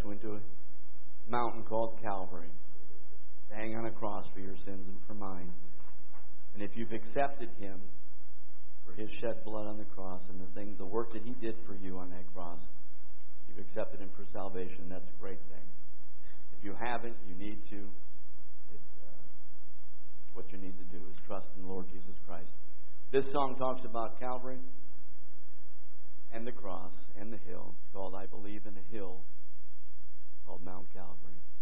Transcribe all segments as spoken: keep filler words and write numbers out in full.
you into a mountain called Calvary to hang on a cross for your sins and for mine. And if you've accepted Him for His shed blood on the cross and the things, the work that He did for you on that cross, you've accepted Him for salvation, that's a great thing. If you haven't, you need to. It, uh, what you need to do is trust in the Lord Jesus Christ. This song talks about Calvary and the cross and the hill. It's called I Believe in a Hill called Mount Calvary.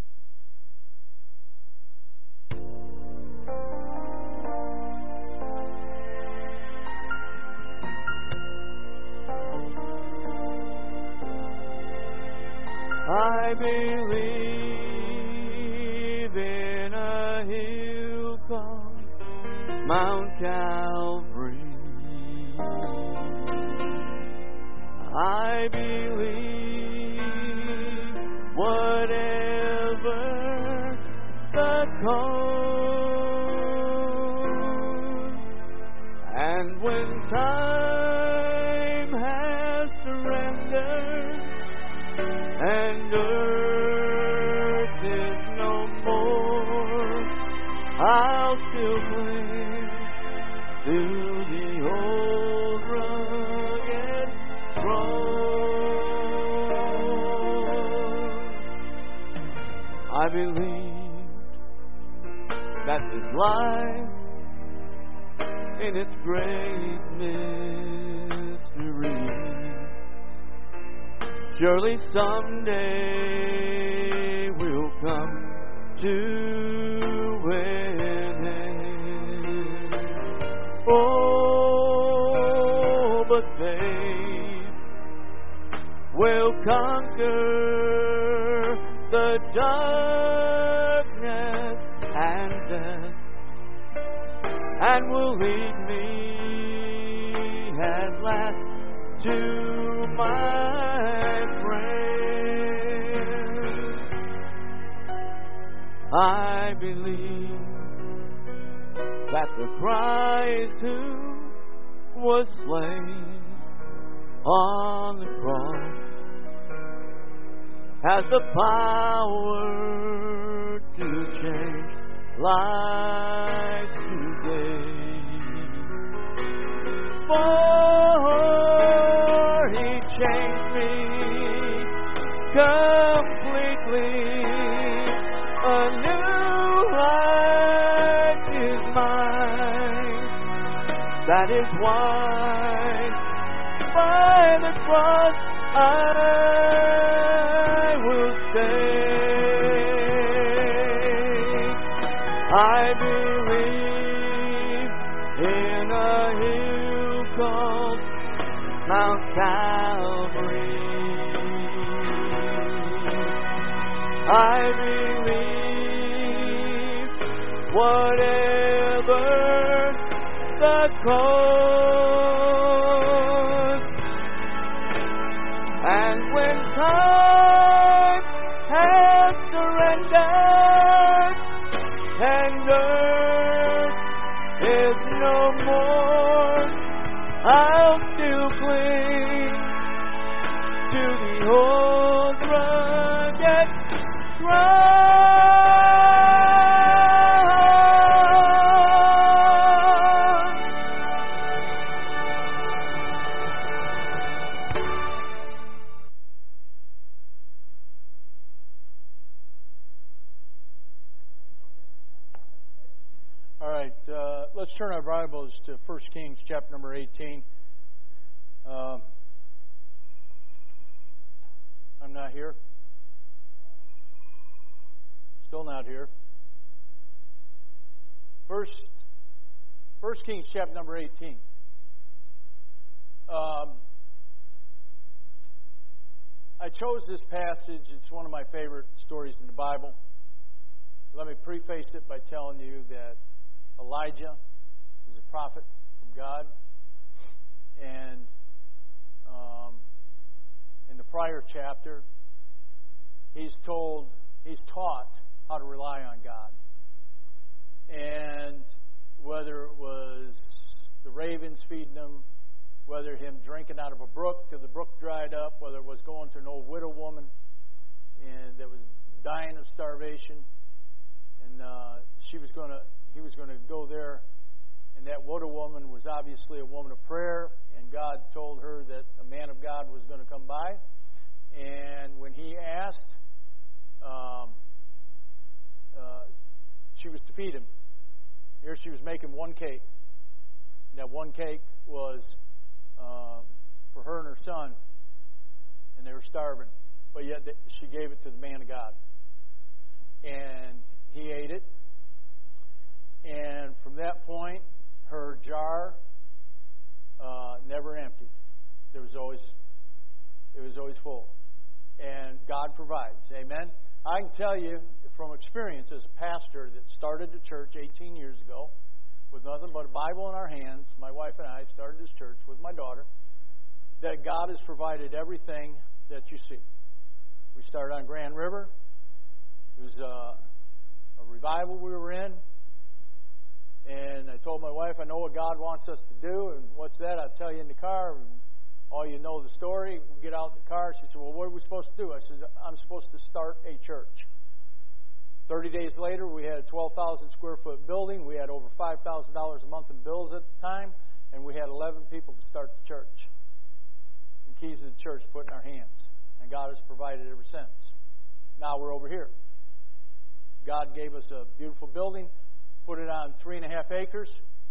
I believe in a hill called Mount Calvary. I believe whatever the cause, and when time has surrendered and earth is no more, I'll still cling to the old rugged cross. I believe that this life in its great mystery surely someday will come to an end. Oh, but faith will conquer the darkness and death, and will lead me at last to my friend. I believe that the Christ who was slain on the cross has the power to change lives today. For He changed me completely. A new life is mine. That is why by the cross I will stay. I believe in a hill called Mount Calvary. I believe whatever the cause, and when time has surrendered and earth is no more, I'll still cling to the old rugged cross. All right, uh, let's turn our Bibles to First Kings chapter number eighteen. Um, I'm not here. Still not here. First, First Kings chapter number eighteen. Um, I chose this passage. It's one of my favorite stories in the Bible. Let me preface it by telling you that Elijah is a prophet from God, and um, in the prior chapter, he's told, he's taught how to rely on God. And whether it was the ravens feeding him, whether him drinking out of a brook till the brook dried up, whether it was going to an old widow woman and that was dying of starvation, and uh, she was going to, he was going to go there, and that widow woman was obviously a woman of prayer, and God told her that a man of God was going to come by, and when he asked, um, uh, she was to feed him. Here she was making one cake, and that one cake was uh, for her and her son, and they were starving. But yet she gave it to the man of God. And he ate it. And from that point, her jar uh, never emptied. There was always, it was always full. And God provides. Amen? I can tell you from experience as a pastor that started the church eighteen years ago with nothing but a Bible in our hands, my wife and I started this church with my daughter, that God has provided everything that you see. We started on Grand River. It was uh, a revival we were in. And I told my wife, I know what God wants us to do. And what's that? I'll tell you in the car. And all you know the story. We get out in the car. She said, well, what are we supposed to do? I said, I'm supposed to start a church. Thirty days later, we had a twelve thousand square foot building. We had over five thousand dollars a month in bills at the time. And we had eleven people to start the church. And keys of the church put in our hands. And God has provided ever since. Now we're over here. God gave us a beautiful building, put it on three and a half acres.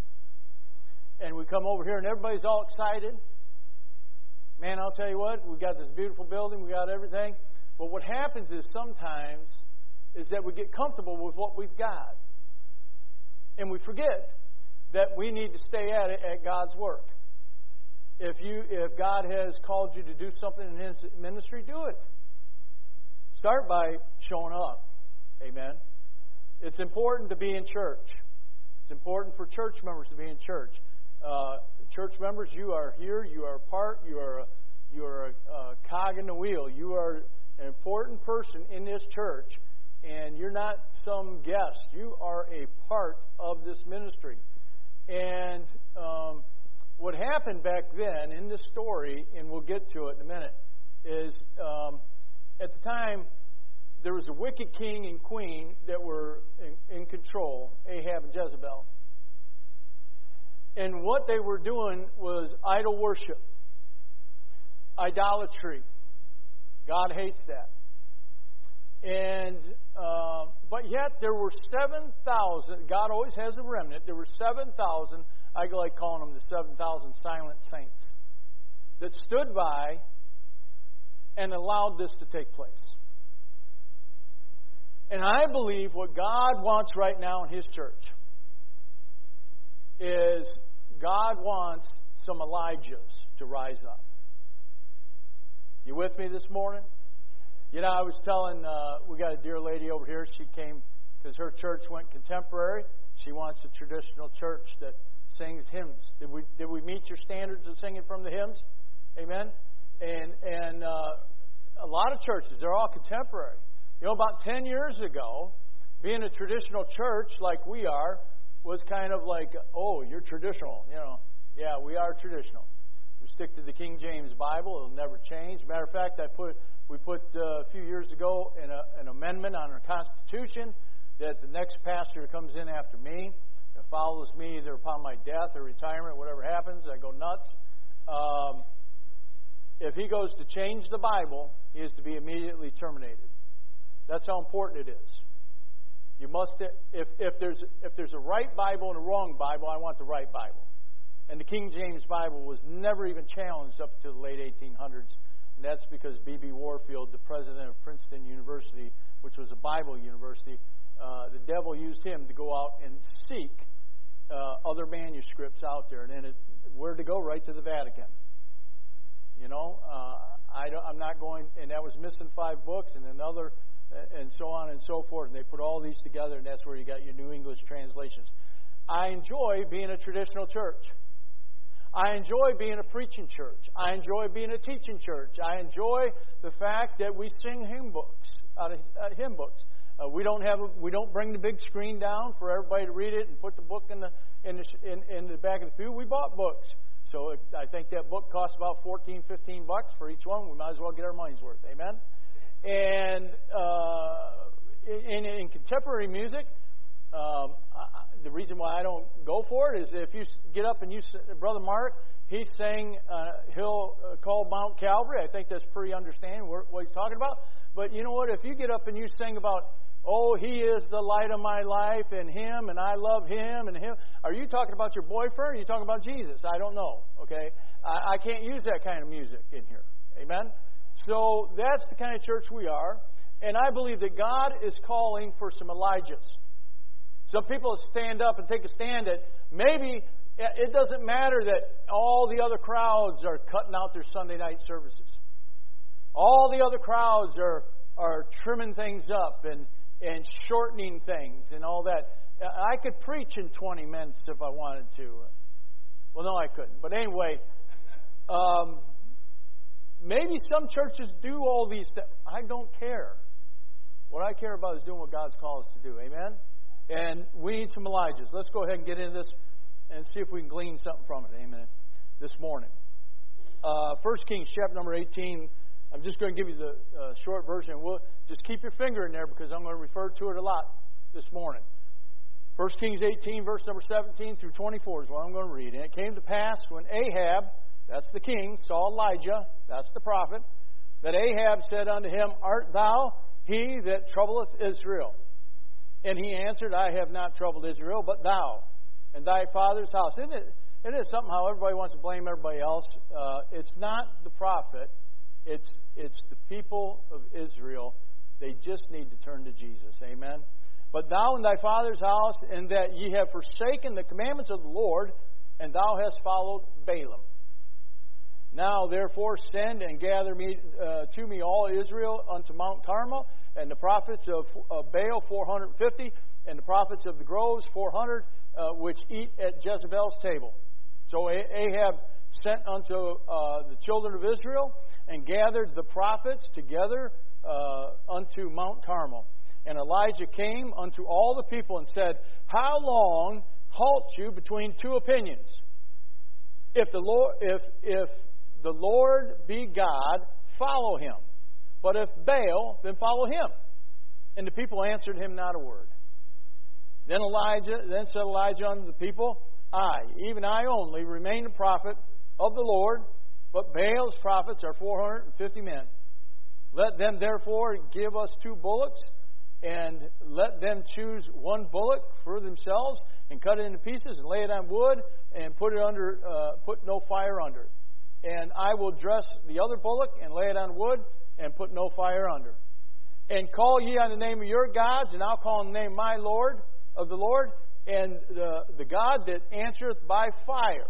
And we come over here and everybody's all excited. Man, I'll tell you what, we got this beautiful building, we got everything. But what happens is sometimes is that we get comfortable with what we've got. And we forget that we need to stay at it at God's work. If you, if God has called you to do something in His ministry, do it. Start by showing up. Amen. It's important to be in church. It's important for church members to be in church. Uh, church members, you are here. You are a part. You are a, you are a, a cog in the wheel. You are an important person in this church, and you're not some guest. You are a part of this ministry. And um, what happened back then in this story, and we'll get to it in a minute, is um, at the time there was a wicked king and queen that were in, in control, Ahab and Jezebel. And what they were doing was idol worship, idolatry. God hates that. And uh, but yet there were seven thousand. God always has a remnant. There were seven thousand. I like calling them the seven thousand silent saints that stood by and allowed this to take place. And I believe what God wants right now in His church is God wants some Elijahs to rise up. You with me this morning? You know, I was telling, uh, we got a dear lady over here. She came because her church went contemporary. She wants a traditional church that sings hymns. Did we did we meet your standards of singing from the hymns? Amen? And, and uh, a lot of churches, they're all contemporary. You know, about ten years ago, being a traditional church like we are was kind of like, oh, you're traditional. You know, yeah, we are traditional. We stick to the King James Bible. It'll never change. Matter of fact, I put we put uh, a few years ago in a, an amendment on our Constitution that the next pastor who comes in after me, that follows me either upon my death or retirement, whatever happens, I go nuts. Um, if he goes to change the Bible, he is to be immediately terminated. That's how important it is. You must, if if there's if there's a right Bible and a wrong Bible, I want the right Bible. And the King James Bible was never even challenged up to the late eighteen hundreds, and that's because B B Warfield, the president of Princeton University, which was a Bible university, uh, the devil used him to go out and seek uh, other manuscripts out there, and then it, where to go? Right to the Vatican. You know, uh, I don't, I'm not going, and that was missing five books, and another. And so on and so forth. And they put all these together, and that's where you got your New English translations. I enjoy being a traditional church. I enjoy being a preaching church. I enjoy being a teaching church. I enjoy the fact that we sing hymn books out of uh, hymn books. Uh, we don't have a, we don't bring the big screen down for everybody to read it and put the book in the in the in, in the back of the pew. We bought books, so it, I think that book costs about fourteen, fifteen bucks for each one. We might as well get our money's worth. Amen. And uh, in, in contemporary music, um, I, the reason why I don't go for it is if you get up and you, Brother Mark, he sang, uh, he'll uh, call Mount Calvary. I think that's pretty understanding what he's talking about. But you know what? If you get up and you sing about, oh, he is the light of my life, and him, and I love him, and him, are you talking about your boyfriend, or are you talking about Jesus? I don't know, okay? I, I can't use that kind of music in here. Amen? So that's the kind of church we are. And I believe that God is calling for some Elijahs. Some people stand up and take a stand at maybe it doesn't matter that all the other crowds are cutting out their Sunday night services. All the other crowds are, are trimming things up and, and shortening things and all that. I could preach in twenty minutes if I wanted to. Well, no, I couldn't. But anyway, um, maybe some churches do all these things. I don't care. What I care about is doing what God's called us to do. Amen? And we need some Elijahs. Let's go ahead and get into this and see if we can glean something from it. Amen. This morning. Uh, First Kings chapter number eighteen. I'm just going to give you the uh, short version. We'll just keep your finger in there because I'm going to refer to it a lot this morning. First Kings eighteen, verse number seventeen through twenty-four is what I'm going to read. And it came to pass when Ahab, that's the king, saw Elijah, that's the prophet, that Ahab said unto him, Art thou he that troubleth Israel? And he answered, I have not troubled Israel, but thou and thy father's house. Isn't it, isn't it something how everybody wants to blame everybody else? Uh, it's not the prophet. It's, it's the people of Israel. They just need to turn to Jesus. Amen? But thou and thy father's house, and that ye have forsaken the commandments of the Lord, and thou hast followed Balaam. Now, therefore, send and gather me uh, to me all Israel unto Mount Carmel, and the prophets of, of Baal four hundred fifty, and the prophets of the groves four hundred, uh, which eat at Jezebel's table. So Ahab sent unto uh, the children of Israel, and gathered the prophets together uh, unto Mount Carmel. And Elijah came unto all the people and said, How long halt you between two opinions? If the Lord, if if the Lord be God, follow him. But if Baal, then follow him. And the people answered him not a word. Then Elijah, then said Elijah unto the people, I, even I only, remain the prophet of the Lord, but Baal's prophets are four hundred fifty men. Let them therefore give us two bullocks, and let them choose one bullock for themselves, and cut it into pieces, and lay it on wood, and put it under, uh, put no fire under it. And I will dress the other bullock, and lay it on wood, and put no fire under. And call ye on the name of your gods, and I'll call on the name of my Lord, of the Lord, and the, the God that answereth by fire,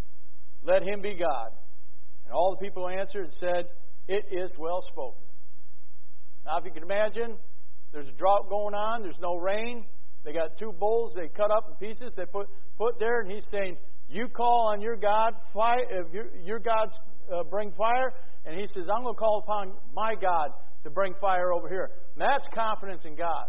let him be God. And all the people answered and said, It is well spoken. Now, if you can imagine, there's a drought going on, there's no rain. They got two bulls they cut up in pieces, they put put there, and he's saying, You call on your God, fire, if your, your gods uh, bring fire, and he says, I'm going to call upon my God to bring fire over here. And that's confidence in God.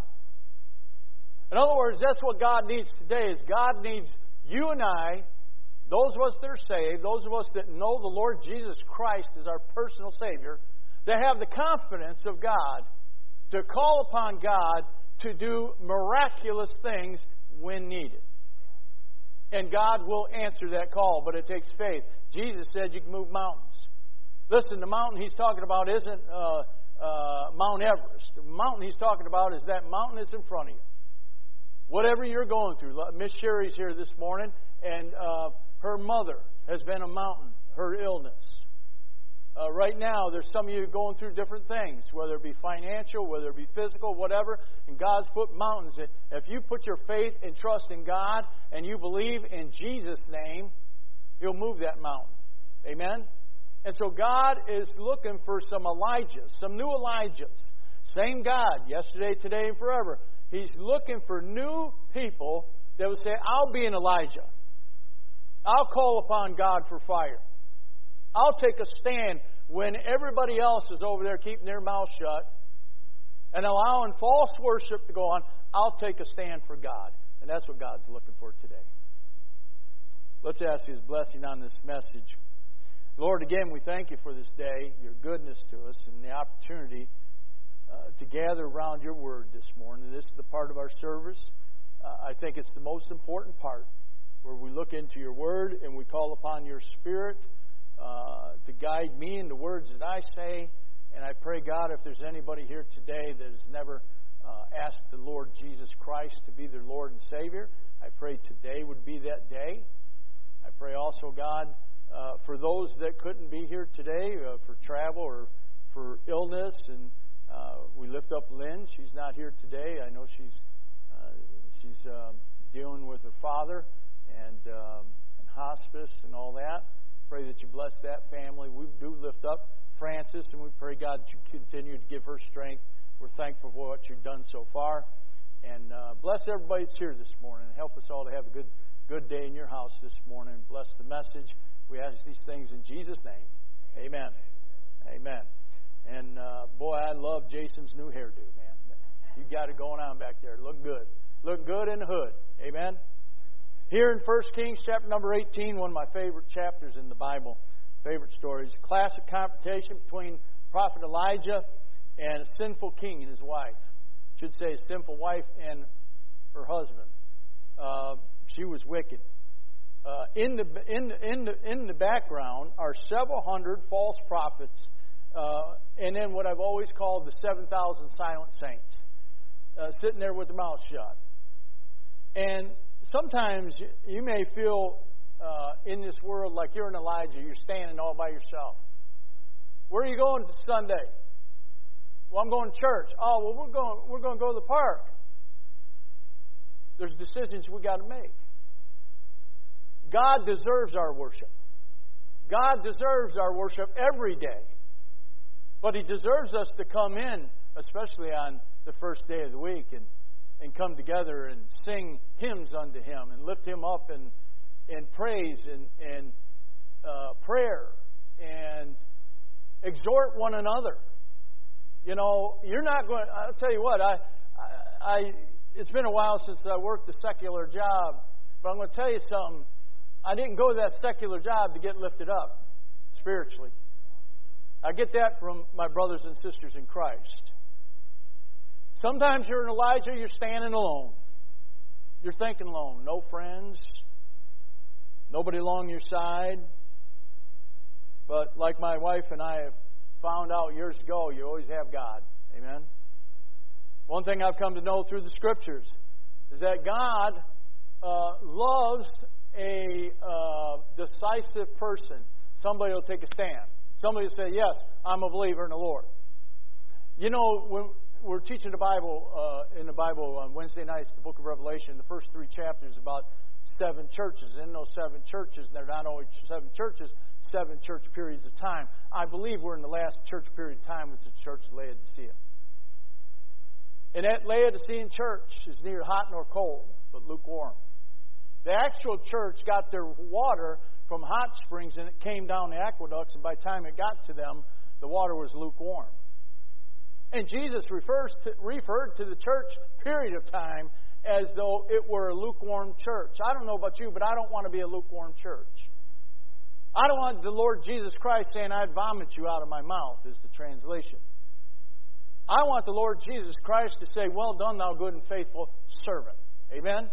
In other words, that's what God needs today, is God needs you and I, those of us that are saved, those of us that know the Lord Jesus Christ as our personal Savior, to have the confidence of God, to call upon God to do miraculous things when needed. And God will answer that call, but it takes faith. Jesus said you can move mountains. Listen, the mountain he's talking about isn't uh, uh, Mount Everest. The mountain he's talking about is that mountain that's in front of you. Whatever you're going through. Miss Sherry's here this morning, and uh, her mother has been a mountain, her illness. Uh, right now, there's some of you going through different things, whether it be financial, whether it be physical, whatever, and God's put mountains in. If you put your faith and trust in God, and you believe in Jesus' name, He'll move that mountain. Amen? And so God is looking for some Elijahs, some new Elijahs. Same God, yesterday, today, and forever. He's looking for new people that will say, I'll be an Elijah. I'll call upon God for fire. I'll take a stand when everybody else is over there keeping their mouth shut and allowing false worship to go on. I'll take a stand for God. And that's what God's looking for today. Let's ask His blessing on this message. Lord, again, we thank You for this day, Your goodness to us, and the opportunity uh, to gather around your word this morning. This is the part of our service. Uh, I think it's the most important part, where we look into your word and we call upon your Spirit uh, to guide me in the words that I say. And I pray, God, if there's anybody here today that has never uh, asked the Lord Jesus Christ to be their Lord and Savior, I pray today would be that day. I pray also, God, uh, for those that couldn't be here today uh, for travel or for illness, and uh, we lift up Lynn. She's not here today. I know she's uh, she's uh, dealing with her father and, um, and hospice and all that. Pray that you bless that family. We do lift up Francis, and we pray, God, that you continue to give her strength. We're thankful for what you've done so far. And uh, bless everybody that's here this morning, and help us all to have a good good day in your house this morning. Bless the message. We ask these things in Jesus' name. Amen. Amen. And uh, boy, I love Jason's new hairdo, man. You've got it going on back there. Look good. Look good in the hood. Amen. Here in First Kings chapter number eighteen, one of my favorite chapters in the Bible. Favorite stories. Classic confrontation between Prophet Elijah and a sinful king and his wife. I should say a sinful wife and her husband. Uh, she was wicked. Uh, in the in the, in the in the background are several hundred false prophets, uh, and then what I've always called the seven thousand silent saints, uh, sitting there with their mouth shut. And sometimes you may feel uh, in this world like you're an Elijah. You're standing all by yourself. Where are you going Sunday? Well, I'm going to church. Oh, well, we're going we're going to go to the park. There's decisions we got to make. God deserves our worship. God deserves our worship every day. But He deserves us to come in, especially on the first day of the week, and, and come together and sing hymns unto Him and lift Him up in, in praise and, and uh, prayer and exhort one another. You know, you're not going. I'll tell you what. I, I, I, it's been a while since I worked a secular job, but I'm going to tell you something. I didn't go to that secular job to get lifted up spiritually. I get that from my brothers and sisters in Christ. Sometimes you're an Elijah. You're standing alone. You're thinking alone. No friends. Nobody along your side. But like my wife and I have found out years ago, you always have God. Amen? One thing I've come to know through the Scriptures is that God uh, loves a uh, decisive person. Somebody will take a stand. Somebody will say, yes, I'm a believer in the Lord. You know, when we're teaching the Bible, uh, in the Bible on Wednesday nights, the book of Revelation, the first three chapters about seven churches. In those seven churches, they're not only seven churches, seven church periods of time. I believe we're in the last church period of time with the church of Laodicea. And that Laodicean church is neither hot nor cold, but lukewarm. The actual church got their water from hot springs, and it came down the aqueducts, and by the time it got to them, the water was lukewarm. And Jesus refers to, referred to the church period of time as though it were a lukewarm church. I don't know about you, but I don't want to be a lukewarm church. I don't want the Lord Jesus Christ saying, I'd vomit you out of my mouth, is the translation. I want the Lord Jesus Christ to say, well done, thou good and faithful servant. Amen?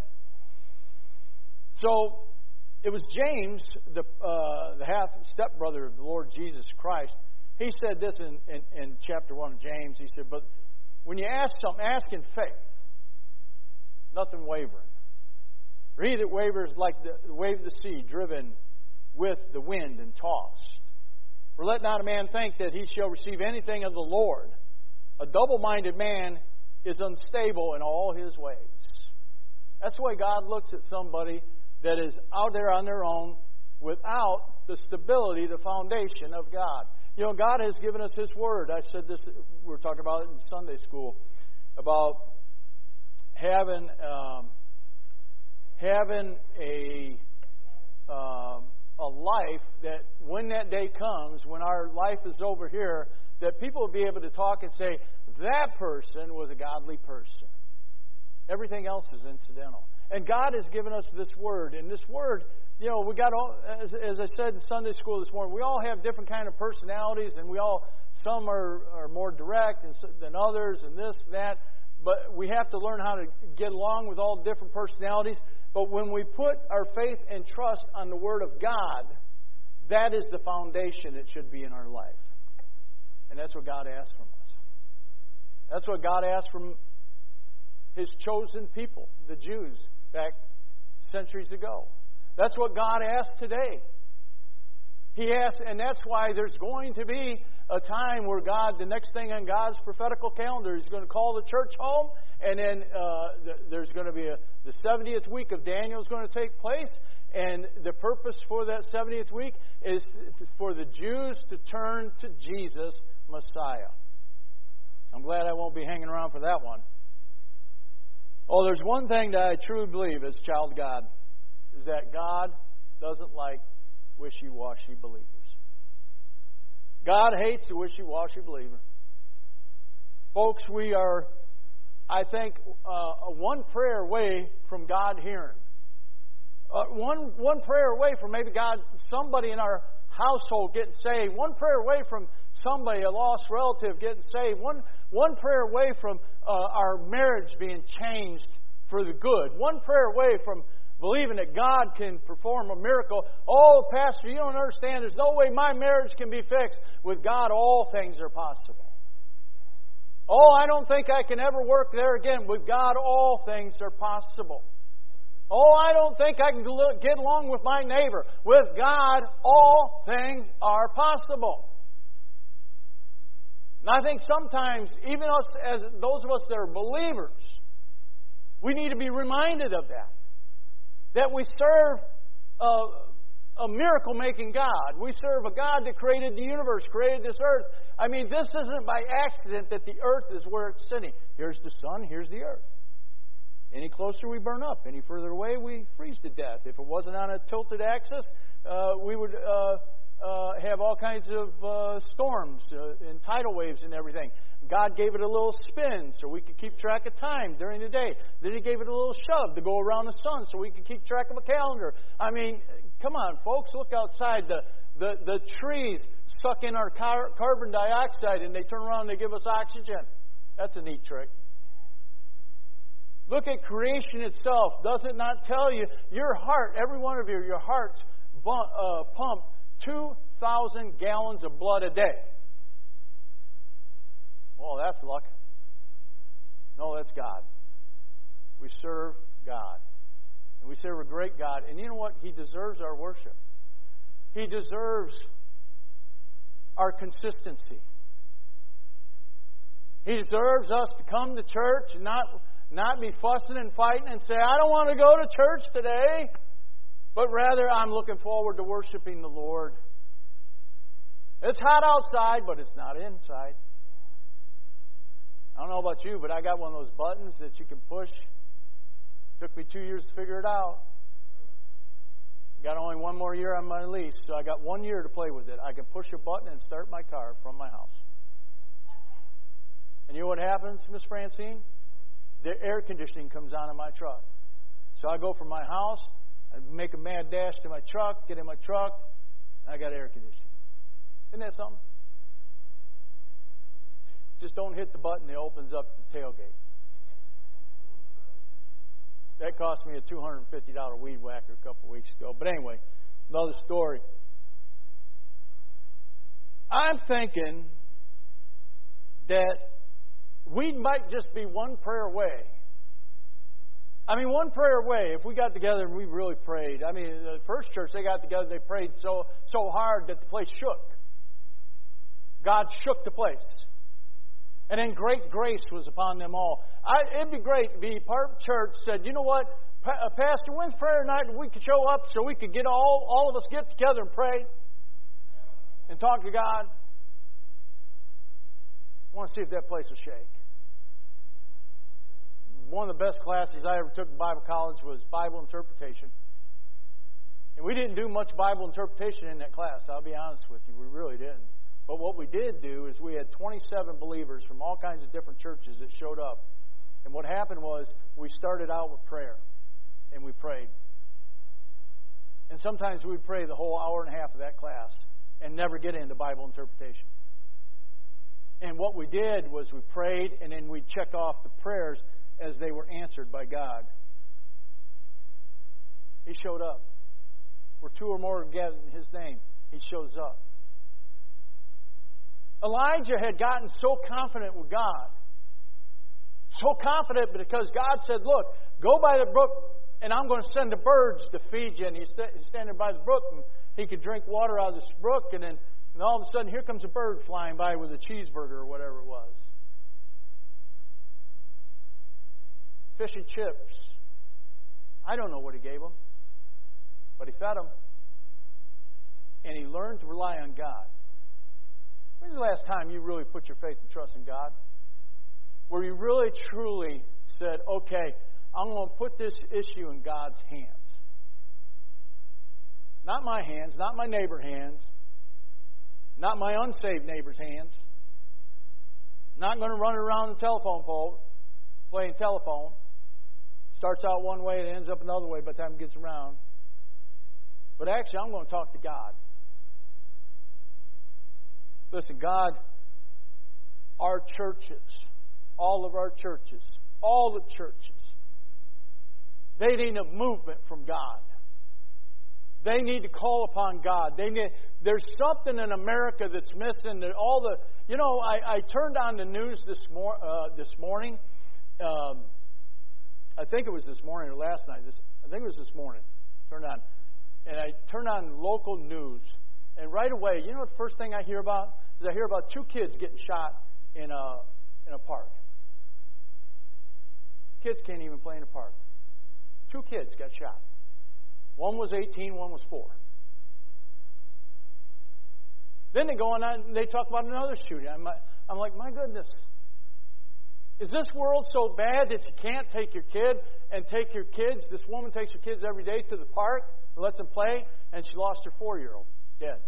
So, it was James, the uh, the half stepbrother of the Lord Jesus Christ. He said this in, in, in chapter one of James. He said, but when you ask something, ask in faith, nothing wavering. For he that wavers like the wave of the sea, driven with the wind and tossed. For let not a man think that he shall receive anything of the Lord. A double-minded man is unstable in all his ways. That's the way God looks at somebody that is out there on their own without the stability, the foundation of God. You know, God has given us His Word. I said this, we were talking about it in Sunday school, about having um, having a um, a life that when that day comes, when our life is over here, that people will be able to talk and say, that person was a godly person. Everything else is incidental. And God has given us this Word. And this Word, you know, we got all, as, as I said in Sunday school this morning, we all have different kind of personalities, and we all some are, are more direct and so, than others, and this and that. But we have to learn how to get along with all different personalities. But when we put our faith and trust on the Word of God, that is the foundation it should be in our life. And that's what God asks from us. That's what God asked from His chosen people, the Jews, back centuries ago. That's what God asks today. He asks, and that's why there's going to be a time where God, the next thing on God's prophetical calendar, is going to call the church home, and then uh, the, there's going to be a, the seventieth week of Daniel is going to take place, and the purpose for that seventieth week is for the Jews to turn to Jesus, Messiah. I'm glad I won't be hanging around for that one. Oh, there's one thing that I truly believe as a child of God, is that God doesn't like wishy-washy believers. God hates a wishy-washy believer. Folks, we are, I think, uh, one prayer away from God hearing. Uh, one one prayer away from maybe God, somebody in our household getting saved. One prayer away from somebody, a lost relative, getting saved. One one prayer away from uh, our marriage being changed for the good. One prayer away from believing that God can perform a miracle. Oh, Pastor, you don't understand. There's no way my marriage can be fixed. With God, all things are possible. Oh, I don't think I can ever work there again. With God, all things are possible. Oh, I don't think I can get along with my neighbor. With God, all things are possible. And I think sometimes, even us, as those of us that are believers, we need to be reminded of that. That we serve a, a miracle-making God. We serve a God that created the universe, created this earth. I mean, this isn't by accident that the earth is where it's sitting. Here's the sun, here's the earth. Any closer, we burn up. Any further away, we freeze to death. If it wasn't on a tilted axis, uh, we would uh, uh, have all kinds of uh, storms uh, and tidal waves and everything. God gave it a little spin so we could keep track of time during the day. Then He gave it a little shove to go around the sun so we could keep track of a calendar. I mean, come on, folks, look outside. The the, the trees suck in our car- carbon dioxide and they turn around and they give us oxygen. That's a neat trick. Look at creation itself. Does it not tell you? Your heart, every one of you, your hearts bump, uh, pump two thousand gallons of blood a day. Well, that's luck. No, that's God. We serve God. And we serve a great God. And you know what? He deserves our worship. He deserves our consistency. He deserves us to come to church and not... Not be fussing and fighting and say, I don't want to go to church today. But rather, I'm looking forward to worshiping the Lord. It's hot outside, but it's not inside. I don't know about you, but I got one of those buttons that you can push. Took me two years to figure it out. Got only one more year on my lease, so I got one year to play with it. I can push a button and start my car from my house. And you know what happens, Miss Francine? The air conditioning comes on in my truck. So I go from my house, I make a mad dash to my truck, get in my truck, and I got air conditioning. Isn't that something? Just don't hit the button that opens up the tailgate. That cost me a two hundred fifty dollars weed whacker a couple of weeks ago. But anyway, another story. I'm thinking that we might just be one prayer away. I mean, one prayer away. If we got together and we really prayed. I mean, the first church, they got together, they prayed so so hard that the place shook. God shook the place. And then great grace was upon them all. I, it'd be great to be part of the church said, you know what, pa- uh, Pastor, when's prayer night? And we could show up so we could get all, all of us get together and pray and talk to God. I want to see if that place will shake. One of the best classes I ever took in Bible college was Bible interpretation. And we didn't do much Bible interpretation in that class, I'll be honest with you. We really didn't. But what we did do is we had twenty-seven believers from all kinds of different churches that showed up. And what happened was we started out with prayer. And we prayed. And sometimes we'd pray the whole hour and a half of that class and never get into Bible interpretation. And what we did was we prayed, and then we'd check off the prayers as they were answered by God. He showed up. Where two or more are gathered in His name, He shows up. Elijah had gotten so confident with God. So confident because God said, look, go by the brook, and I'm going to send the birds to feed you. And he's, st- he's standing by the brook, and he could drink water out of this brook, and then and all of a sudden, here comes a bird flying by with a cheeseburger or whatever it was. Fish and chips. I don't know what He gave him, but He fed him. And he learned to rely on God. When's the last time you really put your faith and trust in God? Where you really, truly said, okay, I'm going to put this issue in God's hands. Not my hands, not my neighbor's hands, not my unsaved neighbor's hands. Not going to run around the telephone pole playing telephone. Starts out one way and ends up another way by the time it gets around. But actually, I'm going to talk to God. Listen, God, our churches, all of our churches, all the churches, they need a movement from God. They need to call upon God. They need. There's something in America that's missing. That all the, you know, I, I turned on the news this mor- uh, this morning. Um, I think it was this morning or last night. This, I think it was this morning. Turned on, and I turned on local news, and right away, you know what the first thing I hear about is I hear about two kids getting shot in a in a park. Kids can't even play in a park. Two kids got shot. One was eighteen, one was four. Then they go on and they talk about another shooting. I'm, I'm like, my goodness. Is this world so bad that you can't take your kid and take your kids? This woman takes her kids every day to the park and lets them play, and she lost her four-year-old dead.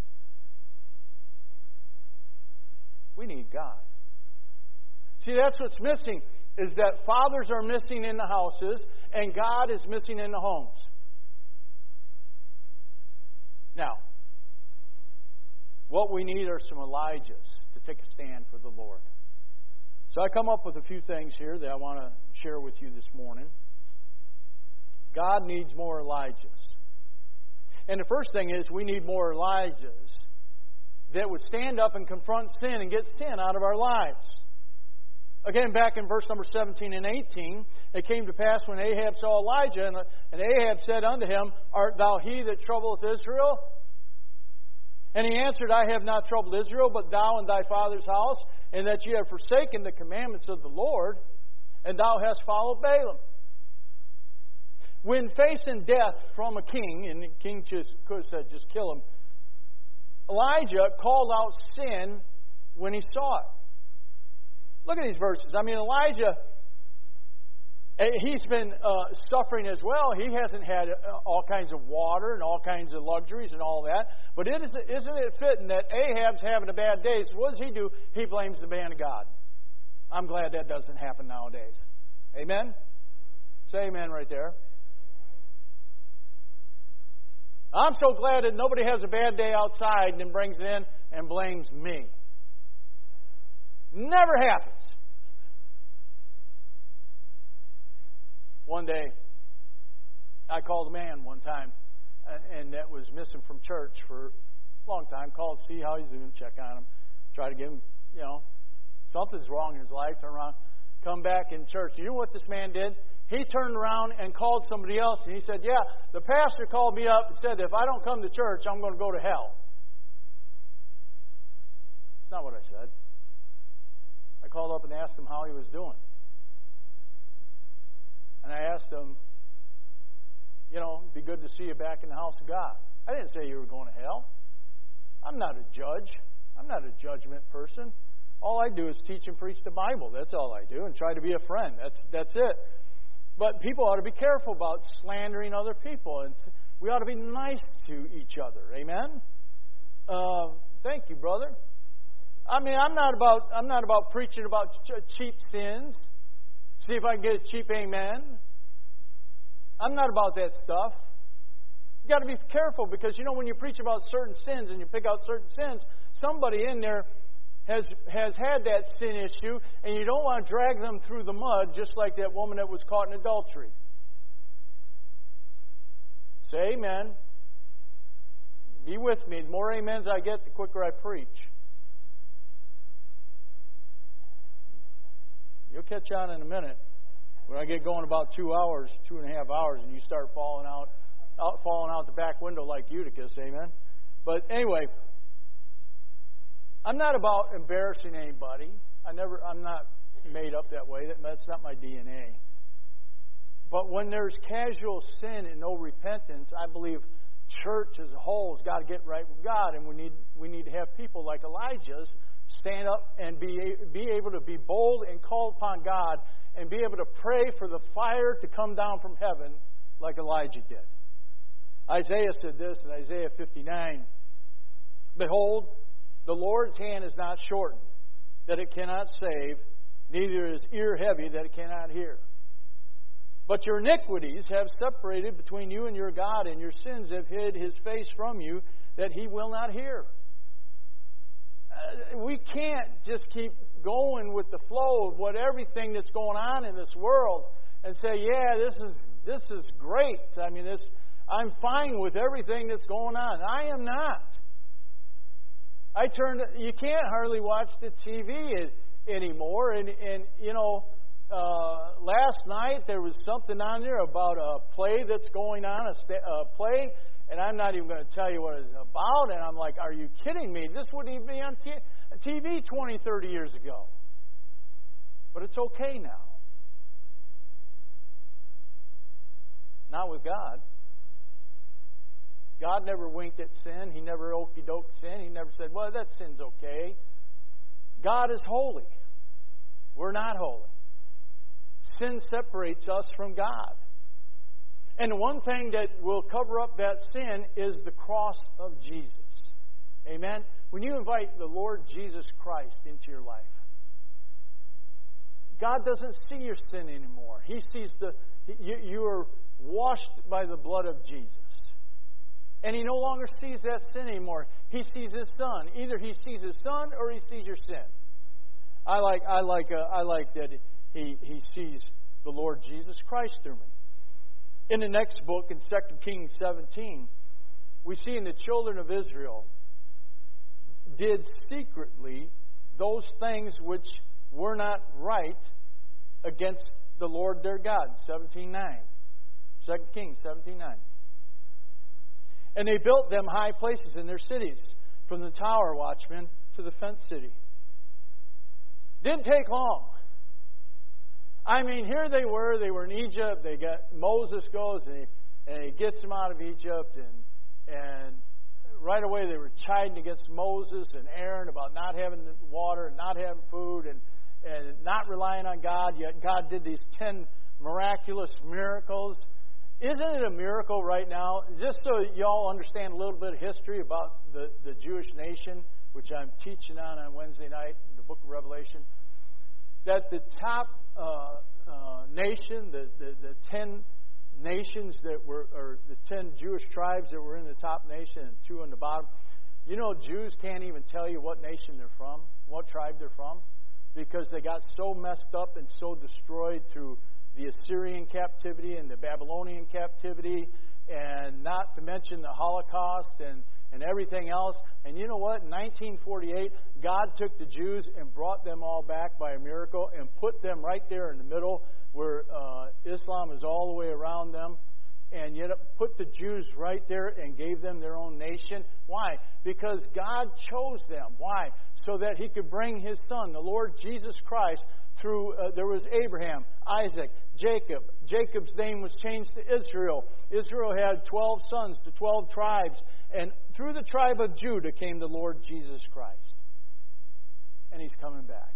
We need God. See, that's what's missing, is that fathers are missing in the houses and God is missing in the homes. Now, what we need are some Elijahs to take a stand for the Lord. So I come up with a few things here that I want to share with you this morning. God needs more Elijahs. And the first thing is we need more Elijahs that would stand up and confront sin and get sin out of our lives. Again, back in verse number seventeen and eighteen, it came to pass when Ahab saw Elijah, and, and Ahab said unto him, Art thou he that troubleth Israel? And he answered, I have not troubled Israel, but thou and thy father's house, and that ye have forsaken the commandments of the Lord, and thou hast followed Balaam. When facing death from a king, and the king just could have said, just kill him, Elijah called out sin when he saw it. Look at these verses. I mean, Elijah, he's been uh, suffering as well. He hasn't had all kinds of water and all kinds of luxuries and all that. But it is, isn't it fitting that Ahab's having a bad day? So what does he do? He blames the man of God. I'm glad that doesn't happen nowadays. Amen? Say amen right there. I'm so glad that nobody has a bad day outside and then brings it in and blames me. Never happens. One day, I called a man one time, and that was missing from church for a long time. Called to see how he's doing, check on him, try to give him, you know, something's wrong in his life. Turn around, come back in church. You know what this man did? He turned around and called somebody else, and he said, yeah, the pastor called me up and said, if I don't come to church, I'm going to go to hell. That's not what I said. I called up and asked him how he was doing. And I asked him, you know, it'd be good to see you back in the house of God. I didn't say you were going to hell. I'm not a judge. I'm not a judgment person. All I do is teach and preach the Bible. That's all I do, and try to be a friend. That's that's it. But people ought to be careful about slandering other people, and we ought to be nice to each other. Amen? Uh, thank you, brother. I mean, I'm not about I'm not about preaching about ch- cheap sins. See if I can get a cheap amen. I'm not about that stuff. You've got to be careful because, you know, when you preach about certain sins and you pick out certain sins, somebody in there has has had that sin issue, and you don't want to drag them through the mud just like that woman that was caught in adultery. Say amen. Be with me. The more amens I get, the quicker I preach. You'll catch on in a minute. When I get going about two hours, two and a half hours, and you start falling out, out falling out the back window like Eutychus, amen? But anyway, I'm not about embarrassing anybody. I never, I'm not made up that way. That's not my D N A. But when there's casual sin and no repentance, I believe church as a whole has got to get right with God, and we need we need to have people like Elijah's stand up and be be able to be bold and call upon God and be able to pray for the fire to come down from heaven like Elijah did. Isaiah said this in Isaiah fifty-nine, "Behold, the Lord's hand is not shortened, that it cannot save, neither is ear heavy, that it cannot hear. But your iniquities have separated between you and your God, and your sins have hid His face from you, that He will not hear." Uh, we can't just keep going with the flow of what everything that's going on in this world and say, "Yeah, this is this is great. I mean, this I'm fine with everything that's going on." I am not. I turned. You can't hardly watch the T V anymore, and and you know. Uh, last night there was something on there about a play that's going on, a, sta- a play, and I'm not even going to tell you what it's about, and I'm like, are you kidding me? This wouldn't even be on t- T V twenty, thirty years ago. But it's okay now. Not with God. God never winked at sin. He never okey-doked sin. He never said, well, that sin's okay. God is holy. We're not holy. Sin separates us from God. And the one thing that will cover up that sin is the cross of Jesus. Amen? When you invite the Lord Jesus Christ into your life, God doesn't see your sin anymore. He sees the, you, you are washed by the blood of Jesus. And He no longer sees that sin anymore. He sees His Son. Either He sees His Son or He sees your sin. I like, I like, uh, I like that. He, he sees the Lord Jesus Christ through me. In the next book, in Second Kings seventeen, we see in the children of Israel did secretly those things which were not right against the Lord their God. seventeen nine. Second Kings seventeen nine. And they built them high places in their cities, from the tower watchmen to the fenced city. Didn't take long. I mean, here they were. They were in Egypt. They got Moses goes and he, and he gets them out of Egypt, and and right away they were chiding against Moses and Aaron about not having water and not having food and and not relying on God. Yet God did these ten miraculous miracles. Isn't it a miracle right now? Just so y'all understand a little bit of history about the, the Jewish nation, which I'm teaching on on Wednesday night, the book of Revelation, that the top uh, uh, nation, the, the, the ten nations that were, or the ten Jewish tribes that were in the top nation and two in the bottom, you know, Jews can't even tell you what nation they're from, what tribe they're from, because they got so messed up and so destroyed through the Assyrian captivity and the Babylonian captivity, and not to mention the Holocaust and, and everything else. And you know what? In nineteen forty-eight, God took the Jews and brought them all back by a miracle and put them right there in the middle where uh, Islam is all the way around them. And yet put the Jews right there and gave them their own nation. Why? Because God chose them. Why? So that He could bring His Son, the Lord Jesus Christ, through, uh, there was Abraham, Isaac, Jacob. Jacob's name was changed to Israel. Israel had twelve sons, the twelve tribes. And through the tribe of Judah came the Lord Jesus Christ. And He's coming back.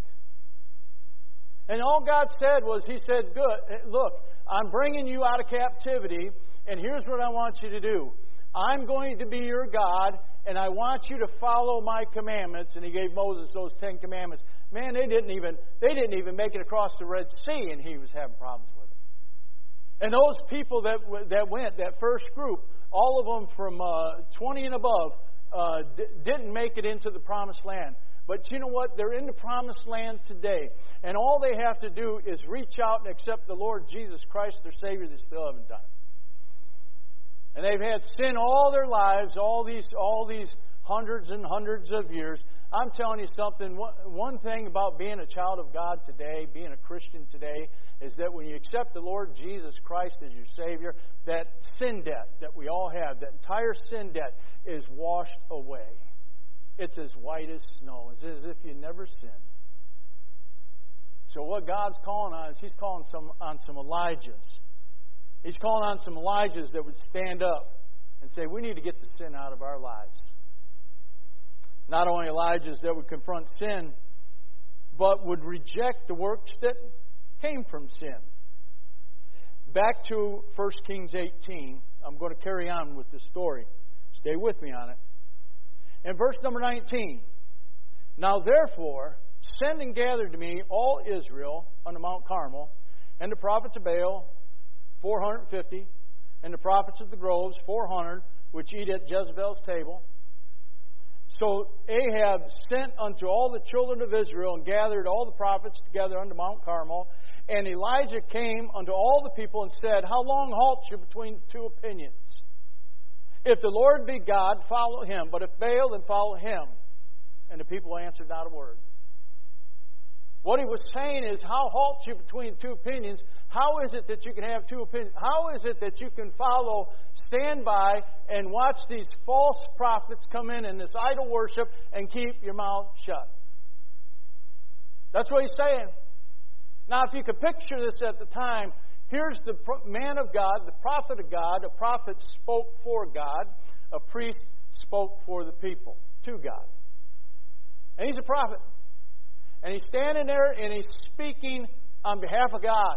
And all God said was, He said, good, look, I'm bringing you out of captivity, and here's what I want you to do. I'm going to be your God, and I want you to follow my commandments. And He gave Moses those Ten Commandments. Man, they didn't even they didn't even make it across the Red Sea, and he was having problems with it. And those people that that went, that first group, all of them from uh, twenty and above, uh, d- didn't make it into the Promised Land. But you know what? They're in the promised land today. And all they have to do is reach out and accept the Lord Jesus Christ, their Savior. They still haven't done it. And they've had sin all their lives, all these, all these hundreds and hundreds of years. I'm telling you something. One thing about being a child of God today, being a Christian today, is that when you accept the Lord Jesus Christ as your Savior, that sin debt that we all have, that entire sin debt, is washed away. It's as white as snow. It's as if you never sinned. So what God's calling on is He's calling some on some Elijahs. He's calling on some Elijahs that would stand up and say, we need to get the sin out of our lives. Not only Elijahs that would confront sin, but would reject the works that came from sin. Back to First Kings eighteen. I'm going to carry on with the story. Stay with me on it. In verse number nineteen. Now therefore, send and gather to me all Israel unto Mount Carmel, and the prophets of Baal, four hundred fifty, and the prophets of the groves, four hundred, which eat at Jezebel's table. So Ahab sent unto all the children of Israel and gathered all the prophets together unto Mount Carmel. And Elijah came unto all the people and said, how long halt you between two opinions? If the Lord be God, follow Him. But if Baal, then follow him. And the people answered not a word. What he was saying is, how halt you between two opinions? How is it that you can have two opinions? How is it that you can follow, stand by, and watch these false prophets come in and this idol worship and keep your mouth shut? That's what he's saying. Now, if you could picture this at the time, here's the man of God, the prophet of God. A prophet spoke for God. A priest spoke for the people, to God. And he's a prophet. And he's standing there and he's speaking on behalf of God.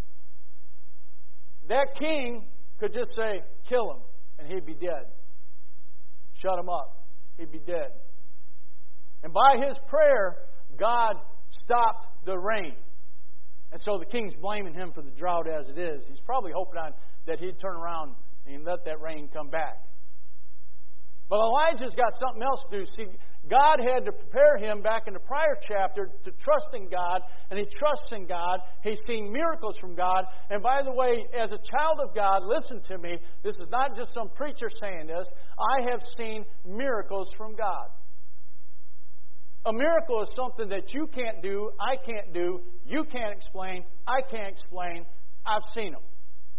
That king could just say, kill him, and he'd be dead. Shut him up. He'd be dead. And by his prayer, God stopped the rain. And so the king's blaming him for the drought as it is. He's probably hoping on that he'd turn around and let that rain come back. But Elijah's got something else to do. See, God had to prepare him back in the prior chapter to trust in God, and he trusts in God. He's seen miracles from God. And by the way, as a child of God, listen to me. This is not just some preacher saying this. I have seen miracles from God. A miracle is something that you can't do, I can't do, you can't explain, I can't explain. I've seen them.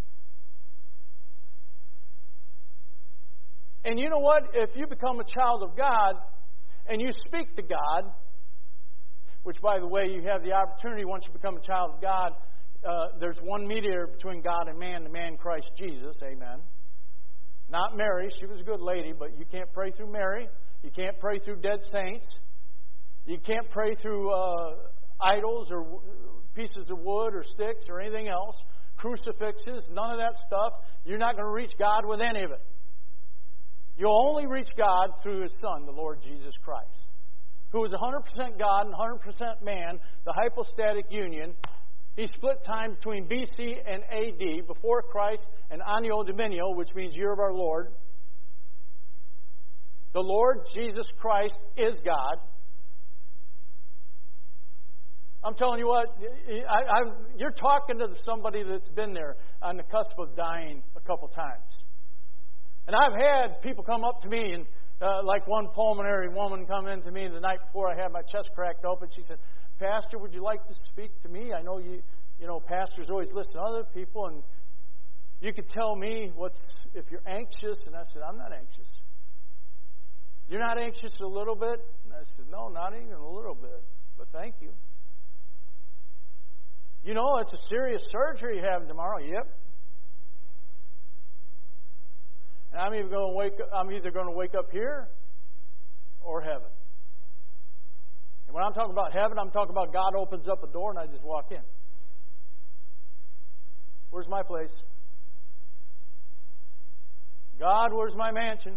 And you know what? If you become a child of God and you speak to God, which, by the way, you have the opportunity once you become a child of God, uh, there's one mediator between God and man, the man Christ Jesus. Amen. Not Mary. She was a good lady, but you can't pray through Mary. You can't pray through dead saints. You can't pray through uh, idols or w- pieces of wood or sticks or anything else. Crucifixes, none of that stuff. You're not going to reach God with any of it. You'll only reach God through His Son, the Lord Jesus Christ, who is one hundred percent God and one hundred percent man, the hypostatic union. He split time between B C and A D, before Christ and Anno Domini, which means year of our Lord. The Lord Jesus Christ is God. I'm telling you what, I, I, you're talking to somebody that's been there on the cusp of dying a couple times. And I've had people come up to me, and uh, like one pulmonary woman come in to me the night before I had my chest cracked open. She said, Pastor, would you like to speak to me? I know you, you know, pastors always listen to other people, and you could tell me what's, if you're anxious. And I said, I'm not anxious. You're not anxious a little bit? And I said, no, not even a little bit, but thank you. You know, it's a serious surgery you're having tomorrow. Yep. And I'm either going to wake up, I'm either going to wake up here or heaven. And when I'm talking about heaven, I'm talking about God opens up a door and I just walk in. Where's my place? God, where's my mansion?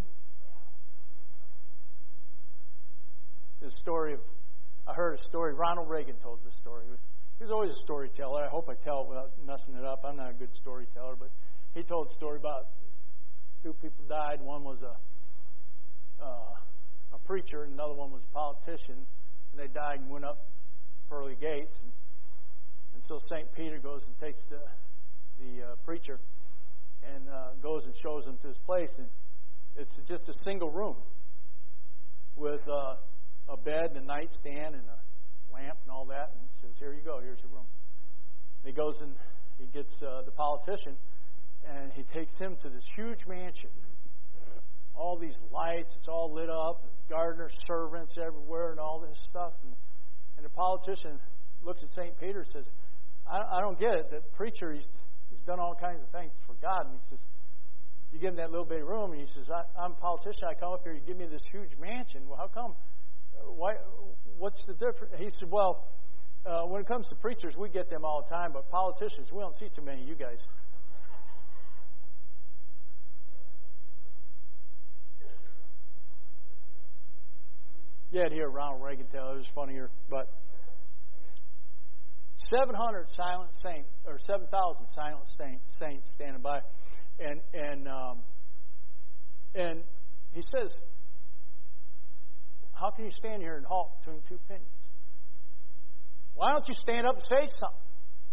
This story of, I heard a story, Ronald Reagan told this story. He was always a storyteller. I hope I tell it without messing it up. I'm not a good storyteller, but he told a story about two people died. One was a uh, a preacher, and another one was a politician. And they died and went up pearly gates. And, and so Saint Peter goes and takes the, the uh, preacher and uh, goes and shows him to his place. And it's just a single room with uh, a bed and a nightstand and a lamp and all that. And he says, here you go, here's your room. And he goes and he gets uh, the politician, and he takes him to this huge mansion. All these lights, it's all lit up, gardeners, servants everywhere, and all this stuff. And, and the politician looks at Saint Peter and says, I, I don't get it. The preacher, he's, he's done all kinds of things for God. And he says, you give him that little bitty room, and he says, I, I'm a politician. I come up here, you give me this huge mansion. Well, how come? Why? What's the difference? He said, well, uh, when it comes to preachers, we get them all the time, but politicians, we don't see too many of you guys. You had to hear Ronald Reagan tell it. It was funnier, but seven hundred silent saints, or seven thousand silent saints standing by, and and um, and he says, how can you stand here and halt between two opinions? Why don't you stand up and say something?